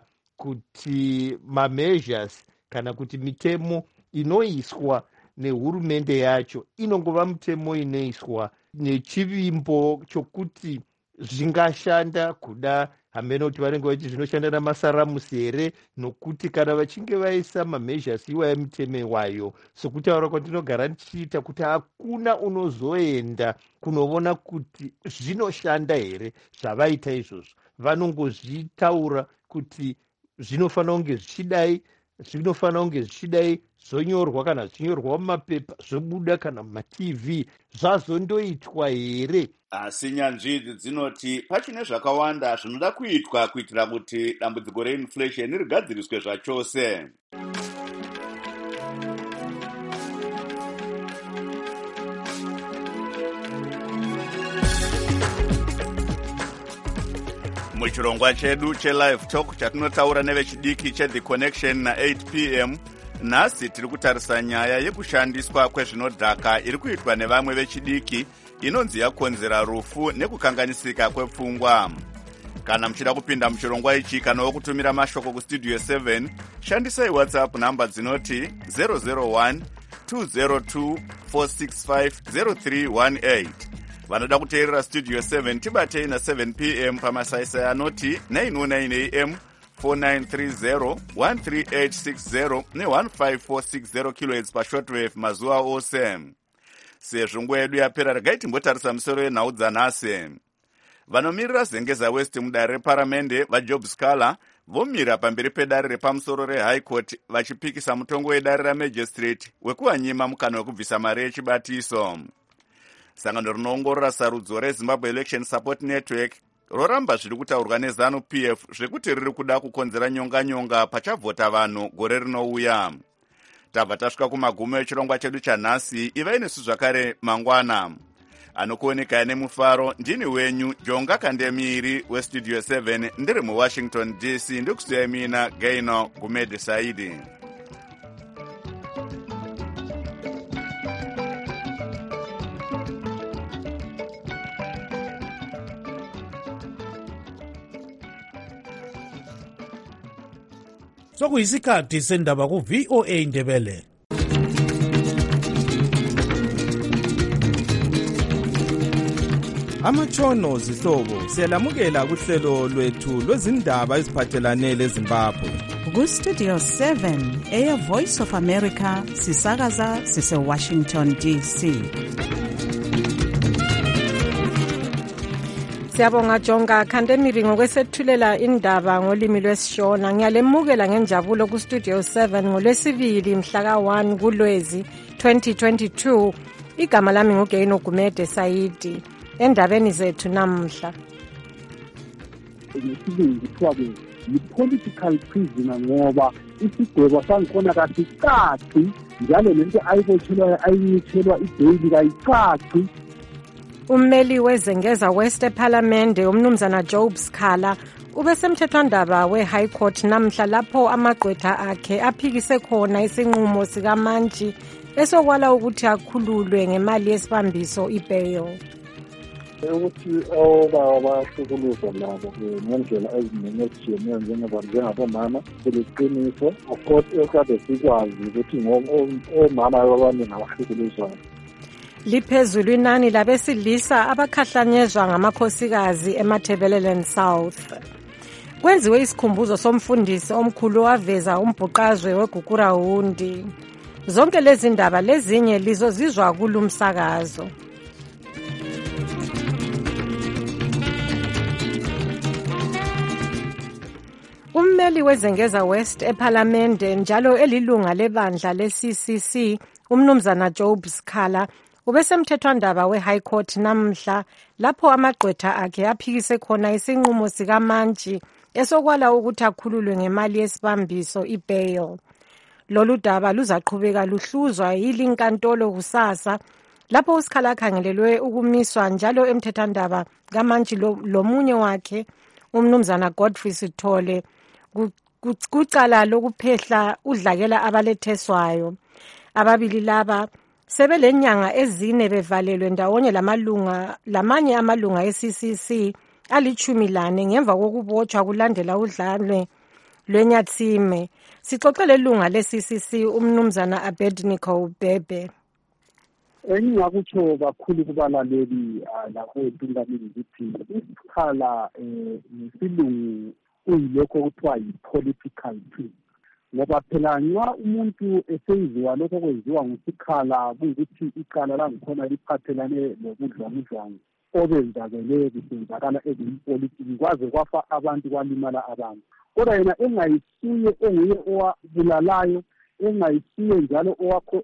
kuti mameasures kana kuti mitemo inoiswa nehurumende yacho inongova mitemo inoiswa nechivimbo chokuti zvingashanda kuda hamene kuti vanenge vachiti zvinoshanda namasaramusi here, nokuti kana vachinge vaisa mameasures iwaya mitemo iwayo sokutaura kwandinogara ndichiita kuti hakuna unozoenda kunoona kuti zvinoshanda here zvavaita izvozvo. Vanongozvitaura kuti zvinofanira kunge zvichidai, zvinofanira kunge zvichidai, zvonyorwa kana zvichinyorwa mumapepa zvobuda kana mumaTV, zvazondoitwa here? Asi nyanzvi idzi dzinoti pachine zvakawanda zvinoda kuitwa kuitira kuti dambudziko reinflation rigadziriswe zvachose. Muchirongwa chedu chelive talk chatinotaura nevechidiki cheThe Connection na-eight p m nhasi tiri kutarisa nyaya yekushandiswa kwezvinodhaka iri kuitwa nevamwe vechidiki inonzi yakonzera rufu nekukanganisika kwepfungwa. Kana muchida kupinda muchirongwa ichi kana wokutumira mashoko kustudio seven shandisai WhatsApp namba dzinoti zero zero one two zero two four six five zero three one eight. Vanoda kuteerera studio seven tibatei na seven p m pamasaisai anoti nine oh nine a m four nine three zero one three eight six zero ne one five four six zero kilohertz pashortwave mazuva ose. Sezvo nguva yedu yapera regai timbotarisa musoro yenhau dzanhasi. Vanomirira Zengeza West mudare reparamende vaJob Scala vomira pamberi pedare repamusoro reHigh Court vachipikisa mutongo wedare raMagistrate wekuvanyima mukana wekubvisa mari yechibatiso. Sangano rinoongorora sarudzo reZimbabwe Election Support Network roramba zviri kutaurwa neZanu P F zvekuti riri kuda kukonzera nyonga nyonga pachavhota vanhu gore rinouya. tabva tasvika kumagumo echirongwa chedu chanhasi. ivai nesu zvakare mangwana. Anokuoneka nemufaro ndini wenyu Jonga Kandemiri westudio seven ndiri muWashington D C ndikusiyai mina Gaino Gumede Saidi. Sokuyisikhathi sendaba ku V O A Ndebele. Amatshono zihlobo siyalamukela kuhlelo lwethu lwezindaba eziphathelane leZimbabwe. Ku Studio seven Air Voice of America sisakaza sise Washington D C. Siyabonga Jonga Kandemiri ngokwesethulela indaba ngolimi lwesishona. Ngiyalemukela ngenjabulo ku Studio seven ngolwesibili mhla ka one kuLwezi twenty twenty-two. Igama lami nguGaino Gumede Saidi. Endabeni zethu namhla. Ngesibili kuthiwa ke yi-political prisoner ngoba isigwebo sangikhona kasicaci njalo lento ayibotshelwayo ayinyithelwa ibheyili kayicaci. Ummeli wezengeza West eParliament umnumzana Job Skhala ubesemthethwandaba we-High Court namhla lapho amagqwetha akhe aphikise khona isinqumo sikaMantshi esokwala ukuthi akhululwe ngemali yesibambiso i-bail. Ukuthi obaba bahlukuluzwa labo ngendlela eziningi ezitshiyeneyo njengabomama kuliqiniso. Of course ekade sikwazi ukuthi omama abaningi abahlukuluzwayo. Liphezulu inani labesilisa abakhahlanyezwa ngamakhosikazi eMatabeleland South. Kwenziwe isikhumbuzo somfundisi omkhulu waveza umbhuqazwe weGukura Hundi. Zonke lezi ndaba lezinye lizozizwa kulumsakazo. Ummeli wezengeza West eParliament njalo elilunga lebandla le-C C C umnumzana Job Skhala ubesemthethwandaba we-High Court namhla lapho amagqwetha akhe aphikise khona isinqumo sikaMantshi esokwala ukuthi akhululwe ngemali yesibambiso i-bail. Lolu daba luzaqhubeka luhluzwa yilinkantolo kusasa lapho uSkhala akhangelelwe ukumiswa njalo emthethwandaba kaMantshi lomunye wakhe umnumzana Godfrey Sithole kucala lokuphehla udlakela abaletheswayo. Ababili laba sebelenyanga ezine bevalelwe ndawonye lamalunga lamanye amalunga e-C C C alichumi lane ngemva kokubotshwa kulandela udlame lwenyathime. Sixoxele ilunga le-C C C umnumzana Abednego Bebe. Engingakutsho kakhulu kubalaleli lapho etungamini ukuthi isikhala ngesilungu uyilokho kuthiwa yi-political plea. Ngoba phela nxa umuntu esenziwa lokho kwenziwa nguSikhala kuyikuthi icala langikhona liphathelane nobudlwangudlwangu obenzakele kusenzakala ezimpolitiki kwaze kwafa abantu kwalimala abantu. Kodwa yena engayisuye enguye owabulalayo engayisuye njalo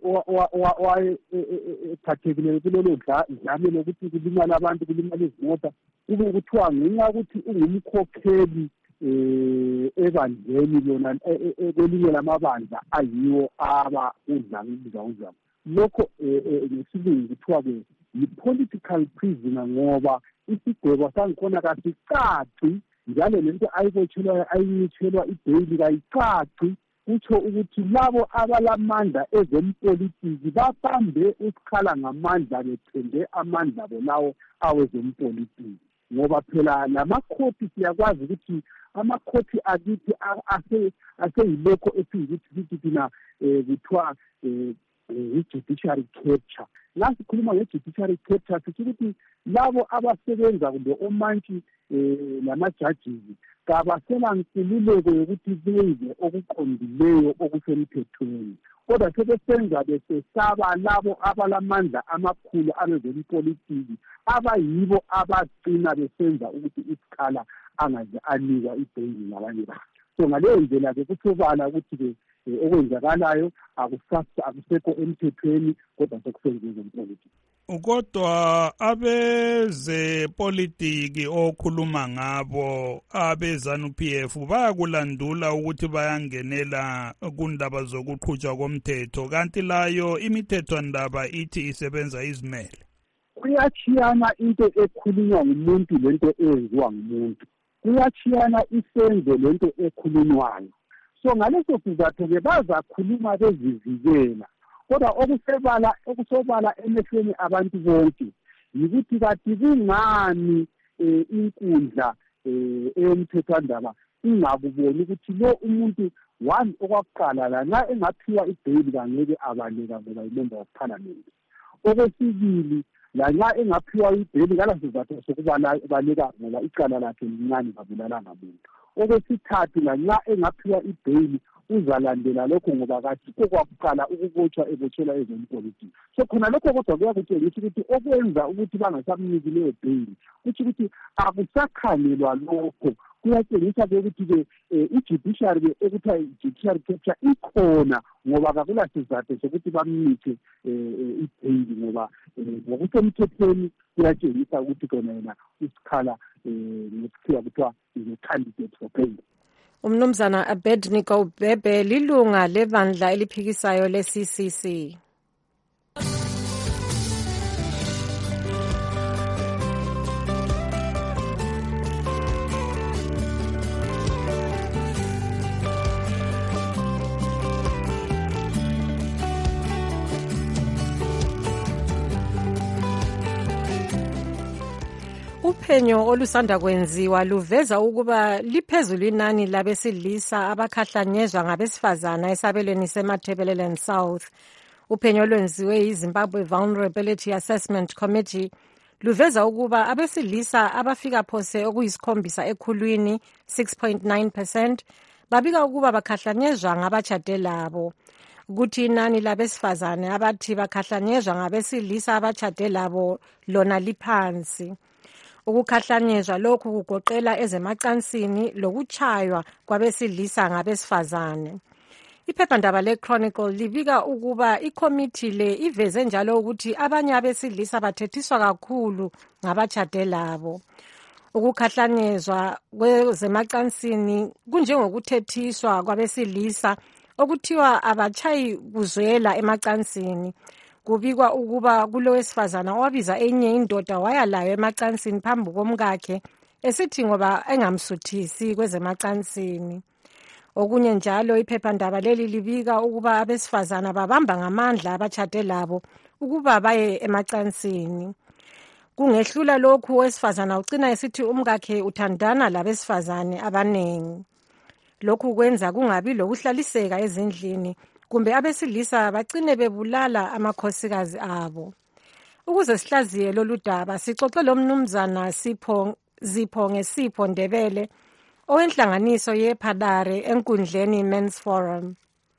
owayephathekileyo kulelo dlame lokuthi kulimala abantu kulimala izimota kube kuthiwa ngenxa yokuthi ungumkhokheli eh ebandleni lona kwelinye lamabandla ayiwo aba udlangudla udlanga lokho ngesilungu kuthiwa ke yi-political prisoner ngoba isigwebo sangikhona kasicaci njalo lento ayibotshelwayo ayinyithelwa ibheyili kayicaci. Kutsho ukuthi labo abalamandla ezempolitiki babambe uSkhala ngamandla bethembe amandla bolawo awezempolitiki. Ngoba phela lamakhoti siyakwazi ukuthi amakhoti akithi aseyilokho esiyikuthi thina kuthiwa i-judiciary capture. Nasikhuluma nge-judiciary capture sithi ukuthi labo abasebenza kumbe omantshi lama-judges kabasela nkululeko yokuthi benze okuqondileyo okusemthethweni. Kodwa sebesenza besesaba labo abalamandla amakhulu abezempolitiki abayibo abagcina besenza ukuthi isikhala angaze anikwa ibheyili ngabanye bakhe. So ngaleyo ndlela-ke kusobala ukuthi-ke okwenzakalayo akusekho emthethweni kodwa sekusenziwe zempolitiki. Kodwa abezepolitiki okhuluma ngabo abezanu P F bayakulandula ukuthi bayangenela kundaba zokuqhutshwa komthetho kanti layo imithethwandaba ithi isebenza izimele. Kuyachiyana into ekhulunywa ngumuntu lento eyenziwa ngumuntu. Kuyachiyana isenzo lento ekhulunywayo. So ngaleso sizathu ke bazakhuluma bezivikela. Kodwa okusebala okusobala emehlweni abantu bonke yikuthi kathi kungani inkundla eyomthethwandaba ingakuboni ukuthi lo umuntu one okwakuqala la nxa engaphiwa ibheyili kangeke abaleka ngoba yimember of parliament. Okwesibili la nxa engaphiwa ibheyili kalasizathu sokubaleka ngoba icala lakhe lincane kabulalanga muntu. Okwesithathu la nxa engaphiwa ibheyili uzalandela lokho ngoba kathiko kwakuqala ukubotshwa ebotshelwa ezompolitiki. So khona lokho kodwa kuyakutshengisa ukuthi okwenza ukuthi bangasamniki leyo bheyili kuthi ukuthi akusakhangelwa lokho. Kuyatshengisa ke ukuthi-ke i-judiciary ekuthiwa i-judiciary capture ikhona ngoba kakula sizathu sokuthi bamnike ibheyili ngoba ngokusemthethweni kuyatshengisa ukuthi khona yena usikhala ngesikhiwa kuthiwa is-a-candidate for bail. Umnumzana Abednego Bhebe lilunga lebandla eliphikisayo le-C C C. Uphenyo olusanda kwenziwa luveza ukuba liphezulu inani labesilisa abakhahlanyezwa ngabesifazana esabelweni seMatabeleland South. Uphenyo olwenziwe yiZimbabwe Vulnerability Assessment Committee luveza ukuba abesilisa abafika phose okuyisikhombisa ekhulwini six point nine percent babika ukuba bakhahlanyezwa ngabatshade labo. Kuthi inani labesifazane abathi bakhahlanyezwa ngabesilisa abatshade labo lona liphansi. Ukukhahlanyezwa lokhu kugoqela ezemacansini lokuchaywa kwabesilisa ngabesifazane. Iphephandaba le-Chronicle libika ukuba ikomiti le iveze njalo ukuthi abanye abesilisa bathethiswa kakhulu ngabatshade labo. Ukukhahlanyezwa kwezemacansini kunjengokuthethiswa kwabesilisa okuthiwa abachayi kuzwela emacansini. Kubikwa ukuba kulowesifazana owabiza enye indoda waya layo emacansini phambi komkakhe esithi ngoba engamsuthisi kwezemacansini. Okunye njalo iphephandaba leli libika ukuba abesifazana babamba ngamandla abatshade labo ukuba baye emacansini. Kungehlula lokhu owesifazana ucina esithi umkakhe uthandana labesifazane abanengi. Lokhu kwenza kungabi lokuhlaliseka ezindlini kumbe abesilisa bagcine bebulala amakhosikazi abo. Ukuze sihlaziye lolu daba sixoxe lomnumzana Sipho Zipho ngeSipho Ndebele owenhlanganiso yePhadare enkundleni Men's Forum.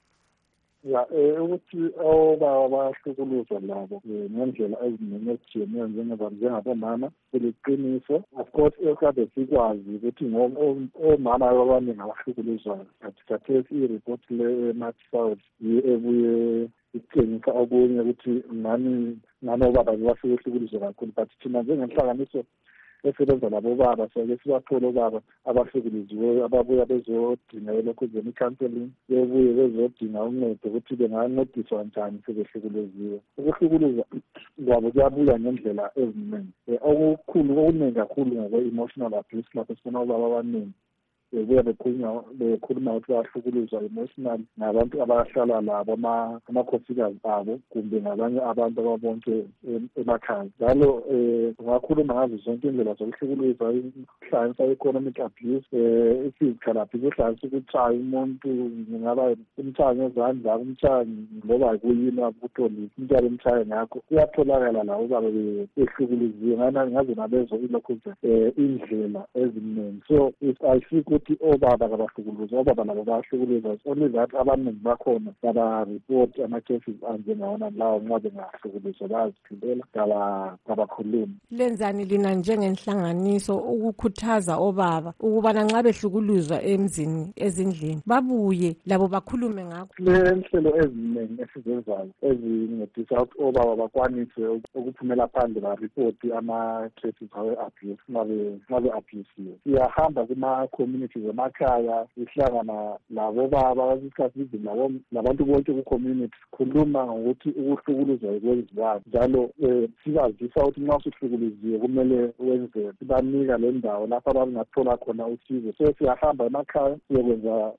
Ya eh ukuthi obaba bahlukuluzwa labo ngendlela eziningi ezijiyeneyo njengabomama kuliqiniso. Of course ekade sikwazi ukuthi omama abaningi abahlukuluzwayo khathesi i-report le-North South ebuye itshengisa okunye ukuthi nani nani obaba bahlukuluzwa kakhulu but thina njengenhlanganiso esebenza labo baba soke sibathola obaba abahlukuliziweyo ababuya bezodinga lokuzeni i-counseling bebuye bezodinga uncedo ukuthi bengancediswa njani sebehlukuliziwe. Ukuhlukuluzwa kwabo kuyabuya ngendlela eziningi okukhulu okuningi kakhulu ngokwe-emotional abuse lapho sifuna obaba abaningi bebuya bekhulunywa bekhuluma ukuthi bahlukuluzwa emotional nabantu abahlala labo amakhosikazi abo kumbe ngabanye abantu ababonke emakhaya. Njalo ungakhuluma ngazo zonke indlela zokuhlukuluzwa, ukuhlanganisa i-economic abuse, i-physical abuse, ukuhlanganisa ukuchaya umuntu, ngaba umchaya ngezandla, umchaya ngoba kuyini akutholisi, umntwana emchaya ngakho kuyatholakala la ubaba behlukuliziwe ngazo nabezo ilokhu indlela eziningi. So I think ukuthi obaba kabahlukuluzwa, obaba labo bayahlukuluzwa. Only that abaningi bakhona baba-report ama-cases anjengawona lawo nxa bengahlukuluzwa bayaziphilela kabakhulumi. Lenzani lina njengenhlanganiso ukukhuthaza obaba ukubana nxa behlukuluzwa emzini ezindlini babuye labo bakhulume ngakho? Lenhlelo eziningi esizenzayo ezincedisa ukuthi obaba bakwanise ukuphumela phandle baripoti ama-cases awe-abuse nxa be-abusile. Siyahamba kuma-communities emakhaya, sihlangana labobaba, isikhathi izini labantu bonke ku-community, sikhuluma ngokuthi ukuhlukuluzwa kwenziwayo. Njalo sibazisa ukuthi nxa usuhlukuluziwe kumele wenze, sibanika le ndawo lapho abangathola khona usizo. So siyahamba emakhaya siyokwenza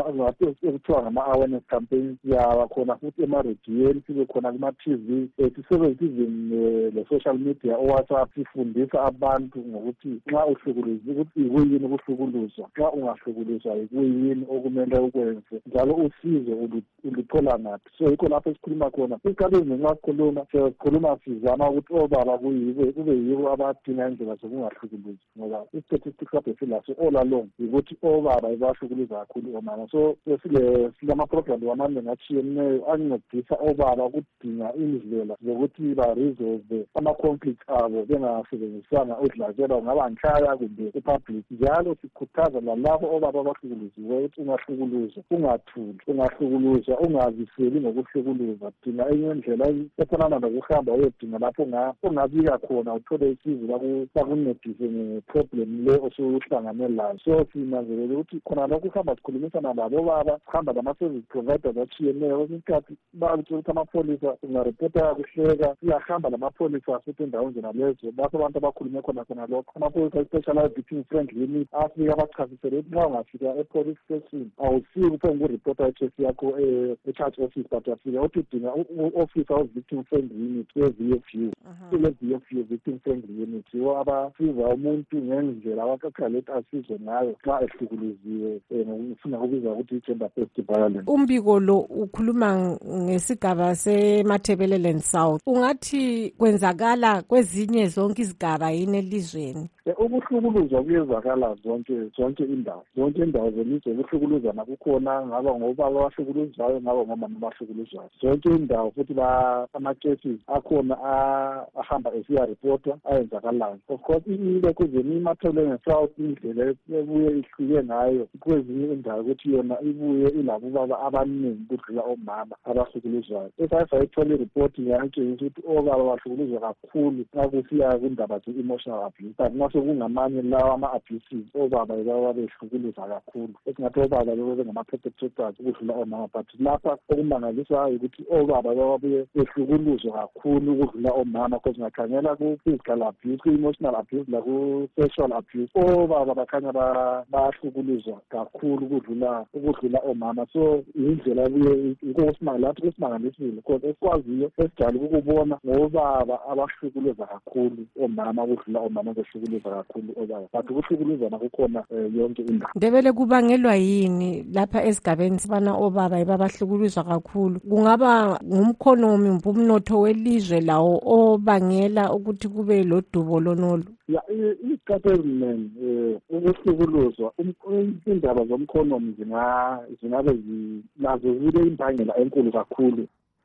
okuthiwa ngama-awareness campaigns, siyaba khona futhi emarediyweni, sibe khona kuma-T V, sisebenzisa le-social media, o-WhatsApp, sifundisa abantu ngokuthi nxa uhlukuluziwe ukuthi ikuyini ukuhlukuluzwa, nxa ungahlukuluzwa ikuyini okumele ukwenze, njalo usizo uluthola ngaphi. So yikho lapho esikhuluma khona. Isikhathi eziningi nxa sikhuluma sikhuluma sizama ukuthi obaba kube yibo abadinga indlela zokungahlukuluzi, ngoba i-statistics lapho silaso all along yikuthi obaba ibahlukuluza kakhulu omama. So silama-program amanengi atshiyeneyo ancedisa obaba ukudinga indlela zokuthi ba-resolve ama-conflict abo bengasebenzisanga udlakela, ungaba nhlaya kumbe epublic. Njalo sikhuthaza lalabo obaba abahlukuluziweyo ukuthi ungahlukuluzwa, ungathuli, ungahlukuluzwa ungaziseli ngokuhlukuluza. Dinga enye indlela efanana nokuhamba uyodinga lapho ongabika khona uthole isizo bakuncedise ngeproblem le osuhlangane layo. So sinanzelela ukuthi khona lokhu kuhamba sikhulumisana labo baba, kuhamba lama-service providers atshiyeneyo. Kwesinye isikhathi bayakutshela ukuthi amapholisa ungaripota yakuhleka, siyahamba lamapholisa futhi endaweni zonalezo lapho abantu abakhulume khona khona lokho. Amapholisa i-specialized victim friendly unit afika abachasisele ukuthi nxa ungafika e-police station awufiki kuphela ngokuripota i-case yakho e-charge office, but uyafika uthi udinga u-officer of-victim friendly unit ye-V F U. Ile-V F U victim friendly unit yiwo abasiza umuntu ngendlela abakakhaleti asizwe ngayo xa ehlukuluziwe ngifuna kubiza ukuthi i-gender based violence. Umbiko lo ukhuluma ngesigaba seMatabeleland South. Ungathi kwenzakala kwezinye zonke izigaba yini elizweni? Ukuhlukuluzwa kuyezakala zonke zonke indawo zonke indawo zelizwe. Ukuhlukuluzana kukhona, ngaba ngobaba abahlukuluzwayo, ngaba ngomama abahlukuluzwayo. Zonke indawo futhi ama-cases akhona ahamba esiyaripota ayenzakalayo. Of course ile kwezinye iMatabeleland South indlela ebuye ihluke ngayo kwezinye indawo ukuthi yona ibuye ilabo baba abaningi kudlula omama abahlukuluzwayo. Esayithola iripoti yayitshengisa ukuthi obaba bahlukuluzwa kakhulu nxa kusiya kundaba ze-emotional abuse, but nxa sekungamanye lawa ama-abuses obaba baba behlukuluza kakhulu. Esingathi obaba bebe ngama-perpetrators ukudlula omama, but lapha okumangalisayo ukuthi obaba babuye behlukuluzwa kakhulu ukudlula omama, because ngakhangela ku-physical abuse, ku-emotional abuse laku-sexual abuse, obaba bakhanya bahlukuluzwa kakhulu ukudlula ukudlula omama. So indlela ebuye lathi kusimangalisile because esikwaziyo esijali ukubona ngobaba abahlukuluza kakhulu omama ukudlula omama behlukuluza kakhulu obaba, but ukuhlukuluzana kukhona yonke indawo. Ndebele kubangelwa yini lapha esigabeni sibana obaba babahlukuluzwa kakhulu? Kungaba ngumkhonomi umnotho welizwe lawo obangela ukuthi kube lodubo lonolo? Ya isikhathi eziningi ukuhlukuluzwa indaba zomkhonomi zingabe nazo zibe imbangela enkulu kakhulu.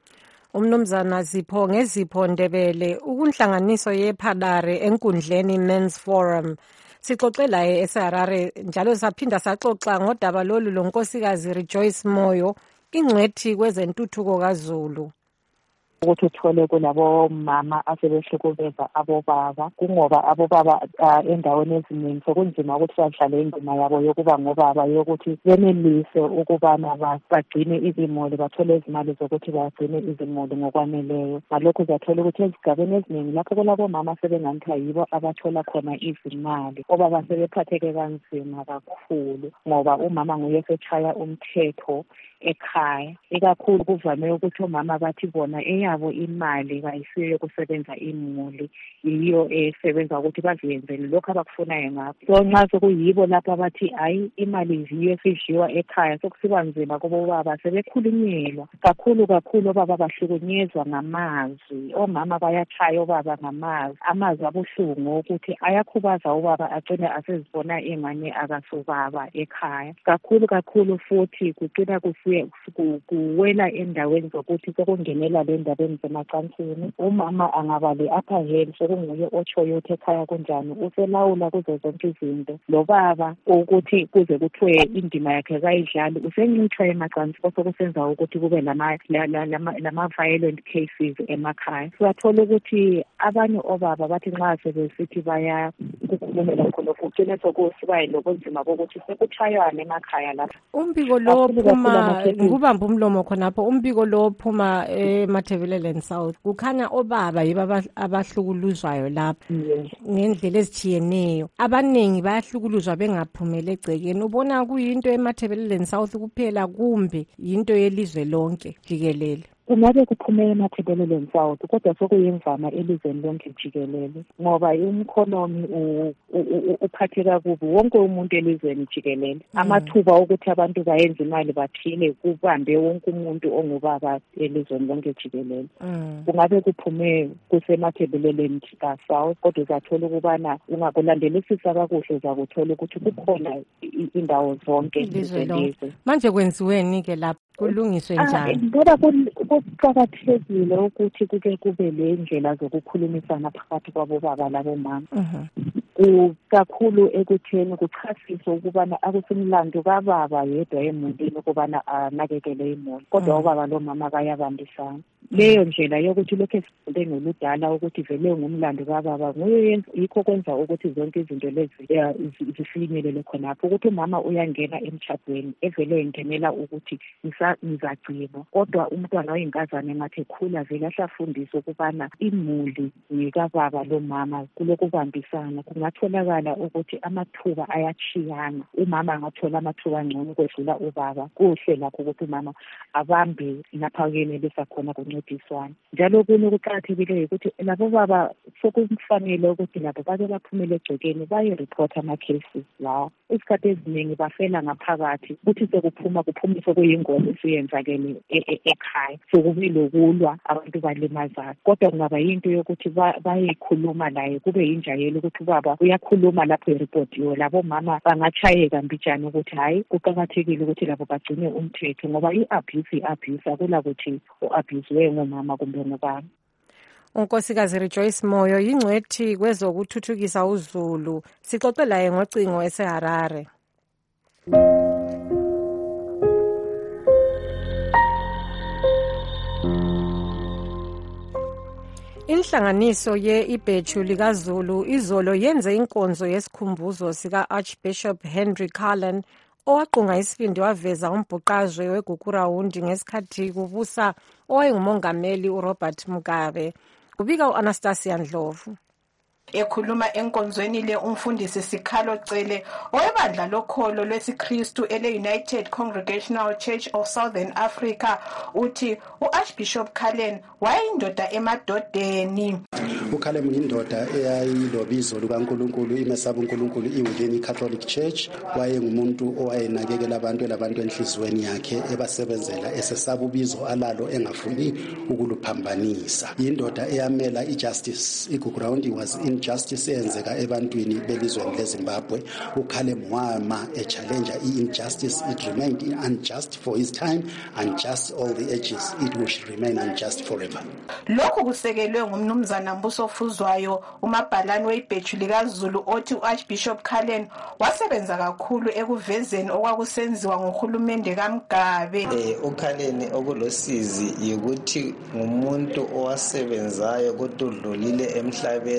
Umnumzana Zipho Ngezipho Ndebele, ukunhlanganiso yePhalare enkundleni Men's Forum. Sixoxe laye eSarare njalo saphinda saxoxa ngodaba lolu lonkosikazi Rejoice Moyo, ingcwethi kwezentuthuko kaZulu. Ukuthi uthole kulabo mama asebehlukumeza abobaba, kungoba abobaba endaweni eziningi sokunzima ukuthi badlale indima yabo yokuba ngobaba, yokuthi benelise ukubana bagcine izimuli, bathole izimali zokuthi bagcine izimuli ngokwaneleyo. Ngalokho uzathola ukuthi ezigabeni eziningi lapho kulabo mama sebenganitha yibo abathola khona izimali, obaba sebephatheke kanzima kakhulu ngoba umama nguye setshaya umthetho ekhaya. Ikakhulu kuvame ukuthi omama bathi bona eyabo imali kayisiyo kusebenza imuli, yiyo esebenza ukuthi baziyenzele lokho abakufunayo ngakho. So nxa sokuyibo lapha bathi hayi imali yiyo esidliwa ekhaya, sokusiba nzima kubo baba, sebekhulunyelwa kakhulu kakhulu obaba bahlukunyezwa ngamazwi. Omama bayatshaya obaba ngamazwi, amazwi abuhlungu ukuthi ayakhubaza ubaba agcine asezibona ingane akasobaba ekhaya. Kakhulu kakhulu futhi kuqina kusiye kuwela endaweni zokuthi sekungenela le ndabeni zemacansini. Umama angaba le upper hand, sekunguye otshoyo ukuthi ekhaya kunjani, uselawula kuzo zonke izinto. Lo baba ukuthi kuze kuthiwe indima yakhe kayidlali, usencitshwa emacansini, sokusenza ukuthi kube lama lama violent cases emakhaya. Siyathola ukuthi abanye obaba bathi nxa sebesithi baya kukhulumela khonokho ugcine sokusiba lobunzima bokuthi sekutshaywana emakhaya lapha. Umbiko lo phuma ngubamba umlomo khonapho, umbiko lo phuma eMatabeleland South kukhanya obaba yibo abahlukuluzwayo lapha ngendlela ezithiyeneyo. Abaningi bayahlukuluzwa bengaphumele egcekeni. Ubona kuyinto eMatabeleland South kuphela kumbe yinto yelizwe lonke jikelele? Kungabe kuphumela eMatabeleland South kodwa sokuyimvama elizweni lonke jikelele, ngoba umkhonomi uphatheka kubi wonke umuntu elizweni jikelele. Amathuba ukuthi abantu bayenze imali bathile kubambe wonke umuntu ongubaba elizweni lonke jikelele. Kungabe kuphume kuseMatabeleland South kodwa uzathola ukubana ungakulandelisisa kakuhle uzakuthola ukuthi kukhona indawo zonke elizweni. Manje kwenziweni ke lapho kulungiswe njani? Ngoba kuqakathekile ukuthi kuke kube le ndlela zokukhulumisana phakathi kwabo baba labo mama. Kakhulu ekutheni kuchasiswa ukubana akusimlando kababa yedwa emulini ukubana anakekele imuli, kodwa ubaba lo mama bayabambisana. Leyo ndlela yokuthi lokho esifunde ngoludala ukuthi vele ngumlando kababa nguye yikho kwenza ukuthi zonke izinto lezi zifinyelele khonapho, ukuthi umama uyangena emtshadweni evele engenela ukuthi ngizagcina, kodwa umntwana oyinkazana engathi ekhula vele ahlafundiswa ukubana imuli ngikababa lo mama. Kulokubambisana kungatholakala ukuthi amathuba ayachiyana, umama angathola amathuba angcono ukwedlula ubaba. Kuhle lakho ukuthi umama abambe lapha kenelisa khona kuncediswana. Njalo kunye kuqakathekile ukuthi labo baba sokufanele ukuthi labo bake baphumele egcekeni baye-report ama-cases lawo. Isikhathi eziningi bafela ngaphakathi ukuthi sekuphuma kuphumiswe kuyingozi esiyenzakele ekhaya, sokube lokulwa abantu balimazana, kodwa kungaba yinto yokuthi bayekhuluma laye kube yinjayelo ukuthi ubaba uyakhuluma lapho eripotiwe. Labo mama bangachayeka mbijana ukuthi hayi kuqakathekile ukuthi labo bagcine umthetho, ngoba i-abuse i-abuse akula ukuthi u-abuse ngumama kumbe ngubaba. uNkosikazi Rejoice Moyo yingcwethi kwezokuthuthukisa uZulu, sixoxe laye ngocingo eseHarare. Inhlanganiso ye-Ibhethu likaZulu izolo yenze inkonzo yesikhumbuzo sika-Archbishop Henry Cullen owaqunga isibindi waveza umbhuqazwe weGugurawundi ngesikhathi kubusa owayengumongameli uRobert Mugabe. Kubika u-Anastasia Ndlovu. Ekhuluma enkonzweni le umfundisi Sikhalo Cele owebandla lokholo lwesiKristu ele-United Congregational Church of Southern Africa uthi u-Archbishop Cullen wayeyindoda emadodeni. uCullen yindoda eyayilobizo lukaNkulunkulu imesaba uNkulunkulu iwithin iCatholic Church. Wayengumuntu owayenakekela abantu elabantu enhliziyweni yakhe ebasebenzela esesaba ubizo alalo engafuni ukuluphambanisa. Yindoda eyamela ijustice. iGugurawundi was injustice eyenzeka ebantwini belizweni leZimbabwe. uCullen wama echallenge i-injustice. It remained unjust for his time, unjust all the ages. It will remain unjust forever. Lokhu kusekelwe ngumnumzana Mbuso Fuzwayo, umabhalane weIbhethu likaZulu othi uArchbishop Cullen wasebenza kakhulu ekuvezeni okwakusenziwa ngohulumende kaMgabe. Eh uCullen okulosizi ukuthi ngumuntu owasebenzayo kodwa udlulile emhlabeni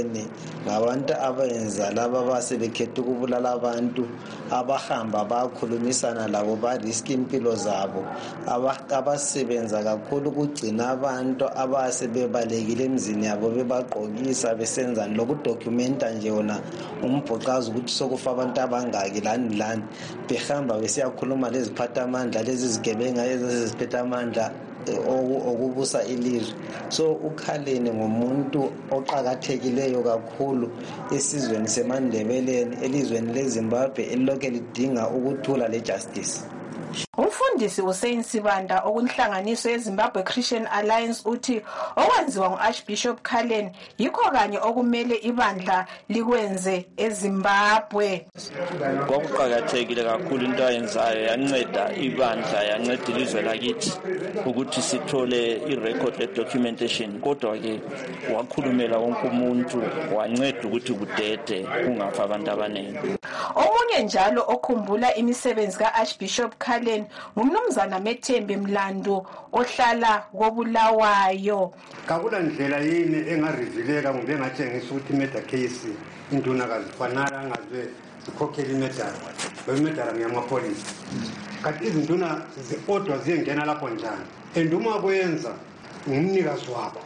ngabantu abenza laba basebekhetha ukubulala abantu abahamba bakhulumisana labo barisk impilo zabo abasebenza kakhulu ukugcina abantu abasebebalekile emzini yabo bebagqokisa besenzani lokudokumenta nje yona umbhoqazi ukuthi sokufa abantu abangaki lani lani behamba besiyakhuluma leziphathamandla lezi zigebenga eziziphethe amandla okubusa ilizwe. So uKhaleni ngumuntu oqhakathekileyo kakhulu esizweni seMandebeleni elizweni leZimbabwe elilokhe lidinga ukuthula lejustice. Umfundisi Hussein Sibanda okunhlanganiso yeZimbabwe Christian Alliance uthi okwenziwa ngu-Archbishop Khaleni yikho kanye okumele ibandla likwenze eZimbabwe. Kwakuqakathekile kakhulu into ayenzayo, yanceda ibandla, yanceda ilizwe lakithi ukuthi sithole i-record le-documentation. Kodwa ke wakhulumela wonke umuntu, wanceda ukuthi kudede kungafa abantu abaningi. Omunye njalo okhumbula imisebenzi ka-Archbishop Khaleni ngumnumzana Methembe Mlando ohlala koBulawayo. Kakula ndlela yini engarivileka ngube engatshengisa ukuthi murder case indunakazi fanala ngaze sikhokhela imedala bemedala ngiyamapolisa. Kanti izinduna ziodwa ziyengena lapho njani? And uma kwenza ngumnikazi wakho.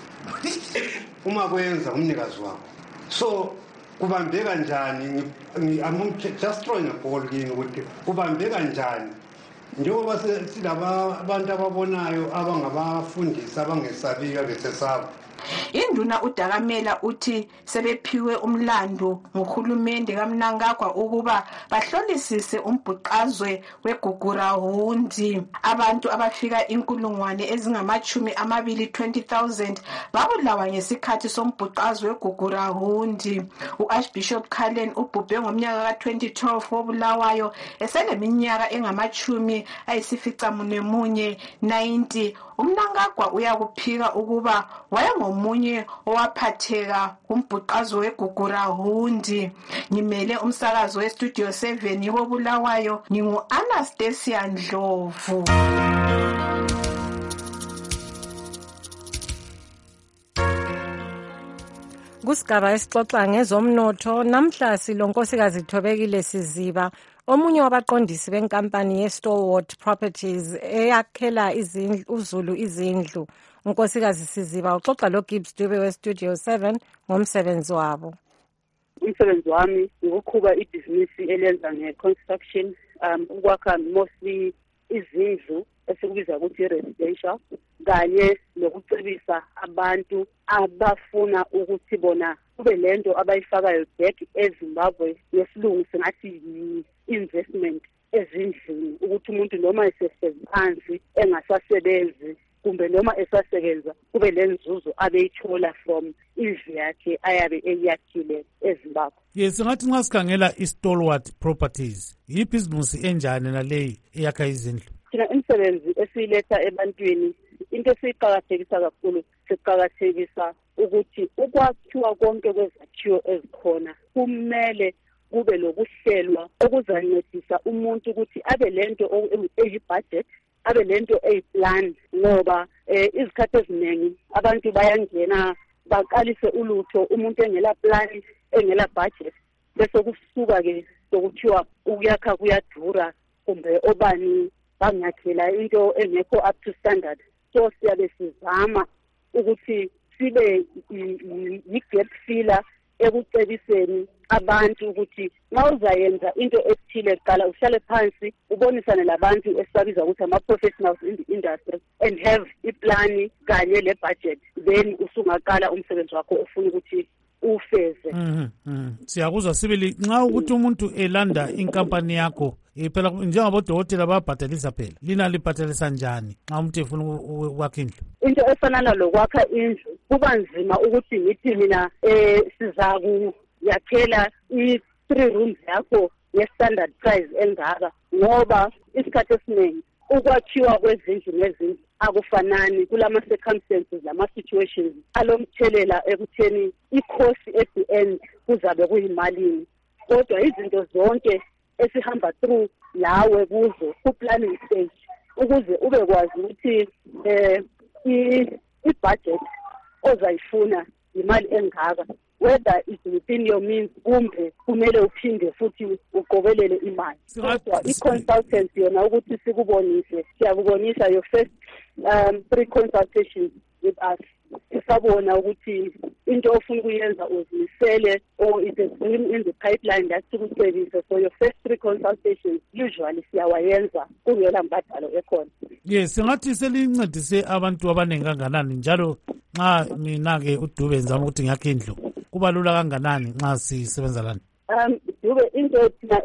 Uma kwenza umnikazi wakho. So kubambeka njani? I'm just throwing a ball kini ukuthi kubambeka njani njengoba silaba abantu ababonayo abangabafundisa abangesabiyo besesaba. Induna uDakamela uthi sebephiwe umlando nguhulumende kaMnangagwa ukuba bahlolisise umbhuqazwe weGugurahundi. Abantu abafika inkulungwane ezingamachumi amabili twenty thousand babulawa ngesikhathi sombhuqazwe weGugurahundi. U-Archbishop Khaleni ubhubhe ngomnyaka ka twenty twelve woBulawayo eseleminyaka engamachumi ayisificamunwemunye ninety. UMnangagwa uyakuphika ukuba wayengomunye owaphatheka kumbhuqazo weGugurahundi. Ngimele umsakazo weStudio seven yoBulawayo, ngingu-Anastasia Ndlovu. Kusigaba esixoxa ngezomnotho namhla silonkosikazi Thobekile Siziba, omunye wabaqondisi benkampani ye-Stalwart Properties eyakhela izindlu uZulu izindlu. Unkosikazi Siziba uxoxa lo Gibbs Dube weStudio seven ngomsebenzi wabo. Umsebenzi wami ukuqhuba ibhizinisi elenza nge-construction, um ukwakha mostly izindlu esikubiza ukuthi residential, kanye nokucebisa abantu abafuna ukuthi bona kube lento abayifakayo back eZimbabwe, yesilungu singathi investment ezindlini, ukuthi umuntu noma esehlezi phansi engasasebenzi kumbe noma esasebenza kube lenzuzo abeyithola from indlu yakhe ayabe eyakhile eZimbabwe. Yes, ngathi nxa sikhangela i-Stalwart Properties, yibhizinisi enjani naleyi eyakha izindlu? Thina imisebenzi esiletha ebantwini, into esiqhakathekisa kakhulu siqhakathekisa ukuthi ukwakhiwa konke kwezakhiwo ezikhona kumele kube lokuhlelwa okuzancedisa umuntu ukuthi abe lento eyibudget, abe lento eyiplan, ngoba izikhathi eziningi abantu bayangena baqalise ulutho umuntu engela plan, engela budget, bese kusuka ke sokuthiwa ukuyakha kuyadura kumbe obani bangakhela into engekho up to standard. So siyabe sizama ukuthi sibe yi-gap filler ekucebiseni abantu ukuthi nxa uzayenza into ethile qala uhlale phansi ubonisane labantu esibabiza ukuthi ama-professionals in the industry and have iplani kanye le-budget, then usungaqala umsebenzi wakho ofuna ukuthi ufeze. Mhm. Siyakuzwa sibili, nxa ukuthi umuntu elanda inkampani yakho phela njengabodokotela bayabhatalisa phela, lina libhatalisa njani nxa umuntu efuna ukwakha indlu? Into efanana lokwakha indlu kuba nzima ukuthi ngithi mina eh sizakuyakhela i-three rooms yakho ye-standard price engaka, ngoba isikhathi esiningi ukwakhiwa kwezindlu ngezindlu akufanani kulama-circumstances lama-situations alomthelela ekutheni i-cost at the end kuzabe kuyimalini. Kodwa izinto zonke esihamba through lawe kuzo ku-planning stage ukuze ube kwazi ukuthi eh i-budget ozayifuna imali engaka, whether it's within your means kumbe kumele uphinde futhi uqobelele imali. Kodwa i-consultant yona ukuthi sikubonise, siyakubonisa your first um, pre-consultation with us. Sisabona ukuthi into ofuna ukuyenza uzimisele or it is in the pipeline that sikucebise. So your first pre-consultations usually siyawayenza kungela mbadalo ekhona. Yes, singathi selincedise abantu abaningi kanganani njalo nxa mina-ke uDube ngizama ukuthi ngiyakhe indlu kuba lula kanganani nxa sisebenza lana? Um, Dube into thina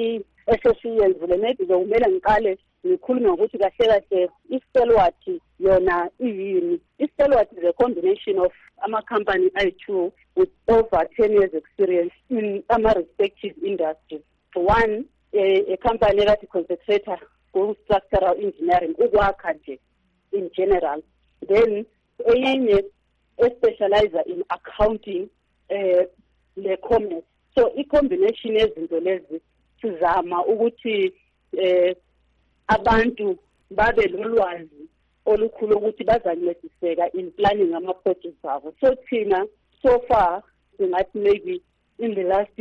esesiyenzile maybe bekumele ngiqale ngikhulume ngokuthi kahle kahle iStelwathi yona iyini. iStelwathi is a combination of ama-company ayi-two with over ten years experience in ama-respective industries. One, a, a company that concentrator ku-structural engineering, ukwakha nje in general. Then enye especializer in accounting, uh, le-commerce. So i-combination yezinto lezi sizama ukuthi eh abantu babe lolwazi olukhulu ukuthi bazancediseka in planning ama-projects abo. So thina so far singathi maybe in the last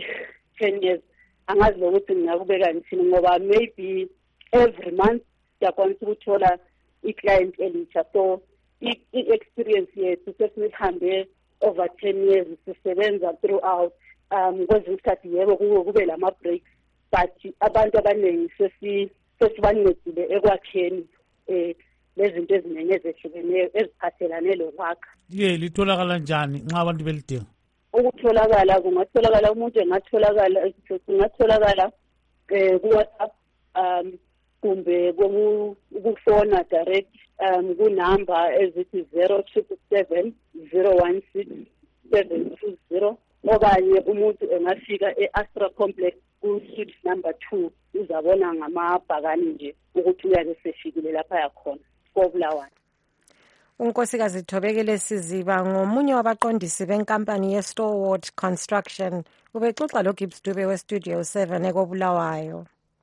ten years angazi lokuthi ngingakubeka ngithini ngoba maybe every month siyakwanisa ukuthola i-client elitsha. So i-experience yethu sesihambe over ten years sisebenza throughout um kwezinye isikhathi yebo kube lama-breaks but abantu abaningi sesibancedile ekwakheni eh lezinto eziningi ezehlukeneyo eziphathelane lokwakha. Ye litholakala njani nxa abantu belidinga? Ukutholakala kungatholakala umuntu engatholakala kungatholakala eh ku-WhatsApp um kumbe ukufona direct um kunumber ezithi zero triple seven zero one six seven two zero okanye umuntu engafika e-Astra Complex ku-suite number two uzabona ngamabhakani nje ukuthi uyabe sefikile lapha yakhona koBulawayo. Unkosikazi Thobekele Siziba ngomunye wabaqondisi benkampani ye-Stalwart Construction ubexoxa lo Gibbs Dube we-Studio seven ekoBulawayo.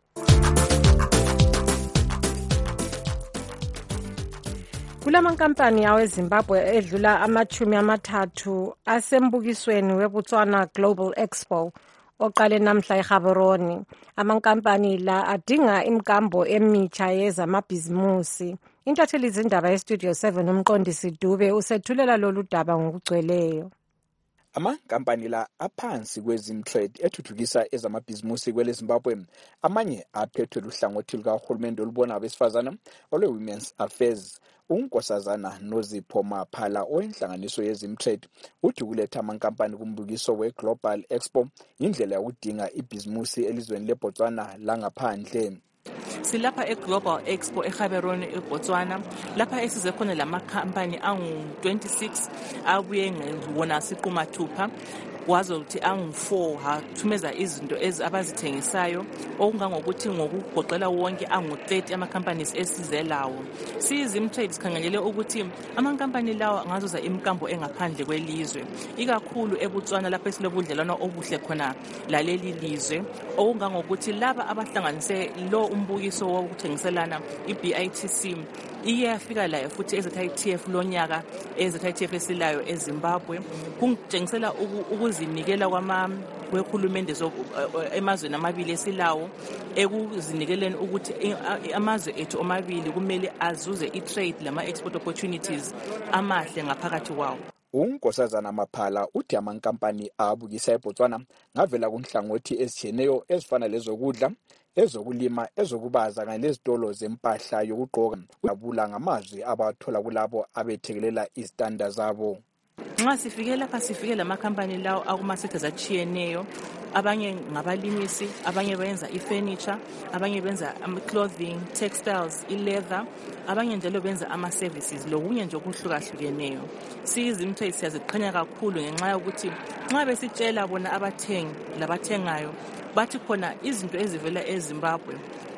Kulamankampani aweZimbabwe edlula amachumi amathathu asembukisweni weBotswana Global Expo oqale namhla eGaborone. Amankampani la adinga imkambo emitsha yezamabhizimusi. Intatheli zindaba ye-Studio seven umqondisi Dube usethulela lolu daba ngokugcweleyo. Amankampani la aphansi kwezimtrade ethuthukisa ezamabhizimusi kwele Zimbabwe. Amanye aphethwe luhlangothi lukahulumende olubona abesifazana olwe-Women's Affairs. Unkosazana Nozipho Maphala owenhlanganiso yezimtrade uthi kuletha amankampani kumbukiso we-Global Expo indlela yokudinga ibhizimusi elizweni leBotswana langaphandle. Silapha e-Global Expo eGaborone eBotswana lapha esize khona lamakhampani angu twenty-six abuye ngewona siqumathupha kwazo ukuthi angu four hathumeza izinto abazithengisayo okungangokuthi ngokugoqela wonke angu thirty ama-companies esize lawo. Sizimtrade sikhangelele ukuthi amankampani lawo angazuza imkambo engaphandle kwelizwe ikakhulu eBotswana lapha esilobudlelwano obuhle khona laleli lizwe okungangokuthi laba abahlanganise lo umbukiso wokuthengiselana i-B I T C iyafika layo futhi ezetha I T F lonyaka ezetha I T F esilayo eZimbabwe kuntshengisela ukuzinikela kwama kwehulumende emazweni amabili esilawo ekuzinikeleni ukuthi amazwe ethu omabili kumele azuze i-trade lama-export opportunities amahle ngaphakathi kwawo. Unkosazana Maphala uthi amankampani abukisa eBotswana ngavela kunhlangothi ezitshiyeneyo ezifana lezokudla, ezokulima, ezokubaza kanye lezitolo zempahla yokugqoka. Uyabula ngamazwi abathola kulabo abethekelela izitanda zabo. Nxa sifike lapha sifike lamakhampani lawo akumasetha atshiyeneyo, abanye ngabalimisi, abanye benza i-furniture, abanye benza ama-clothing, textiles, i-leather, abanye njalo benza ama-services lokunye nje okuhlukahlukeneyo. Sizimtrade siyaziqhenya kakhulu ngenxa yokuthi nxa besitshela bona abathengi labathengayo bathi khona izinto ezivela eZimbabwe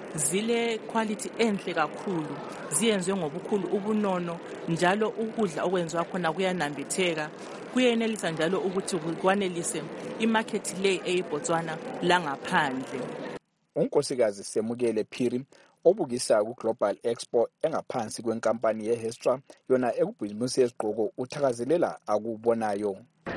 zile quality enhle kakhulu, ziyenzwe ngobukhulu ubunono njalo ukudla okwenziwa khona kuyanambitheka, kuyenelisa njalo ukuthi kwanelise imarket le eyiBotswana langaphandle. Unkosikazi Semukele Phiri obukisa ku-Global Expo engaphansi kwenkampani ye-Hestra yona ekubhizimusi yezigqoko uthakazelela akubonayo.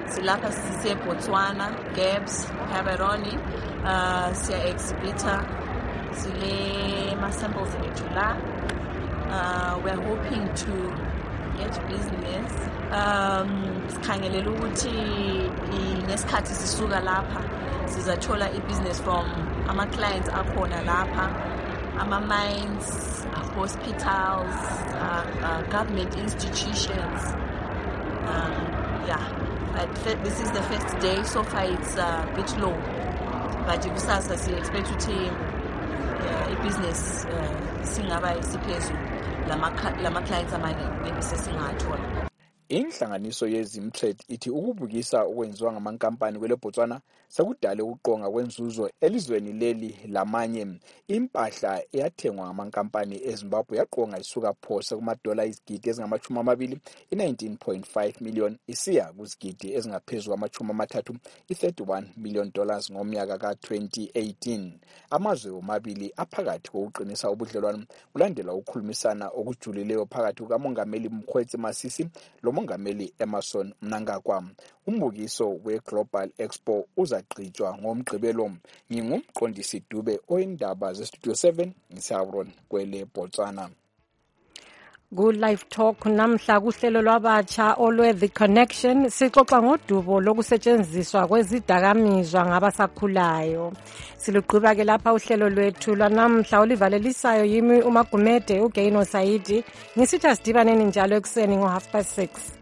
silapha sisiye Botswana, Gabs, Gaborone, uh, siya exhibitor, sile ma-samples ethu la. Uh, we're hoping to get business. Um, sikhangelela ukuthi nesikhathi sisuka lapha sizathola i-business from ama-clients akhona lapha, ama-mines, hospitals, uh, uh, government institutions. Um, yeah, but this is the first day. So far it's uh, a bit low, but kusasa si expect ukuthi uh, i-business uh, singaba isiphezulu, lama clients amanye maybe sesingathola. Inhlanganiso yeZimtrade ithi ukubukisa okwenziwa ngamankampani kwele Botswana sekudale ukuqonga kwenzuzo elizweni leli lamanye. Impahla eyathengwa ngamankampani eZimbabwe yaqonga isuka phose kumadola izigidi ezingamachumi amabili i-nineteen point five million isiya kuzigidi ezingaphezulu kwamachumi amathathu i-thirty-one million dollars ngomnyaka ka twenty eighteen. Amazwe omabili aphakathi kokuqinisa ubudlelwano kulandela ukukhulumisana okujulileyo phakathi kukamongameli Mkhwetsi Masisi lo Mongameli Emerson Mnangagwa. Umbukiso we-Global Expo uzagqitshwa ngomgqibelo. Ngingumqondisi Dube oyindaba ze-Studio seven ngisaron kwele Botswana. Good Life Talk namhla kuhlelo lwabatsha olwe The Connection sixoxa ngodubo lokusetshenziswa kwezidakamizwa ngabasakhulayo. Siluqhubeka ke lapha uhlelo lwethu lwanamhla olivalelisayo yimi uMagumede uGaino Saidi. Ngisitha sidibaneni njalo ekuseni ngo half past six.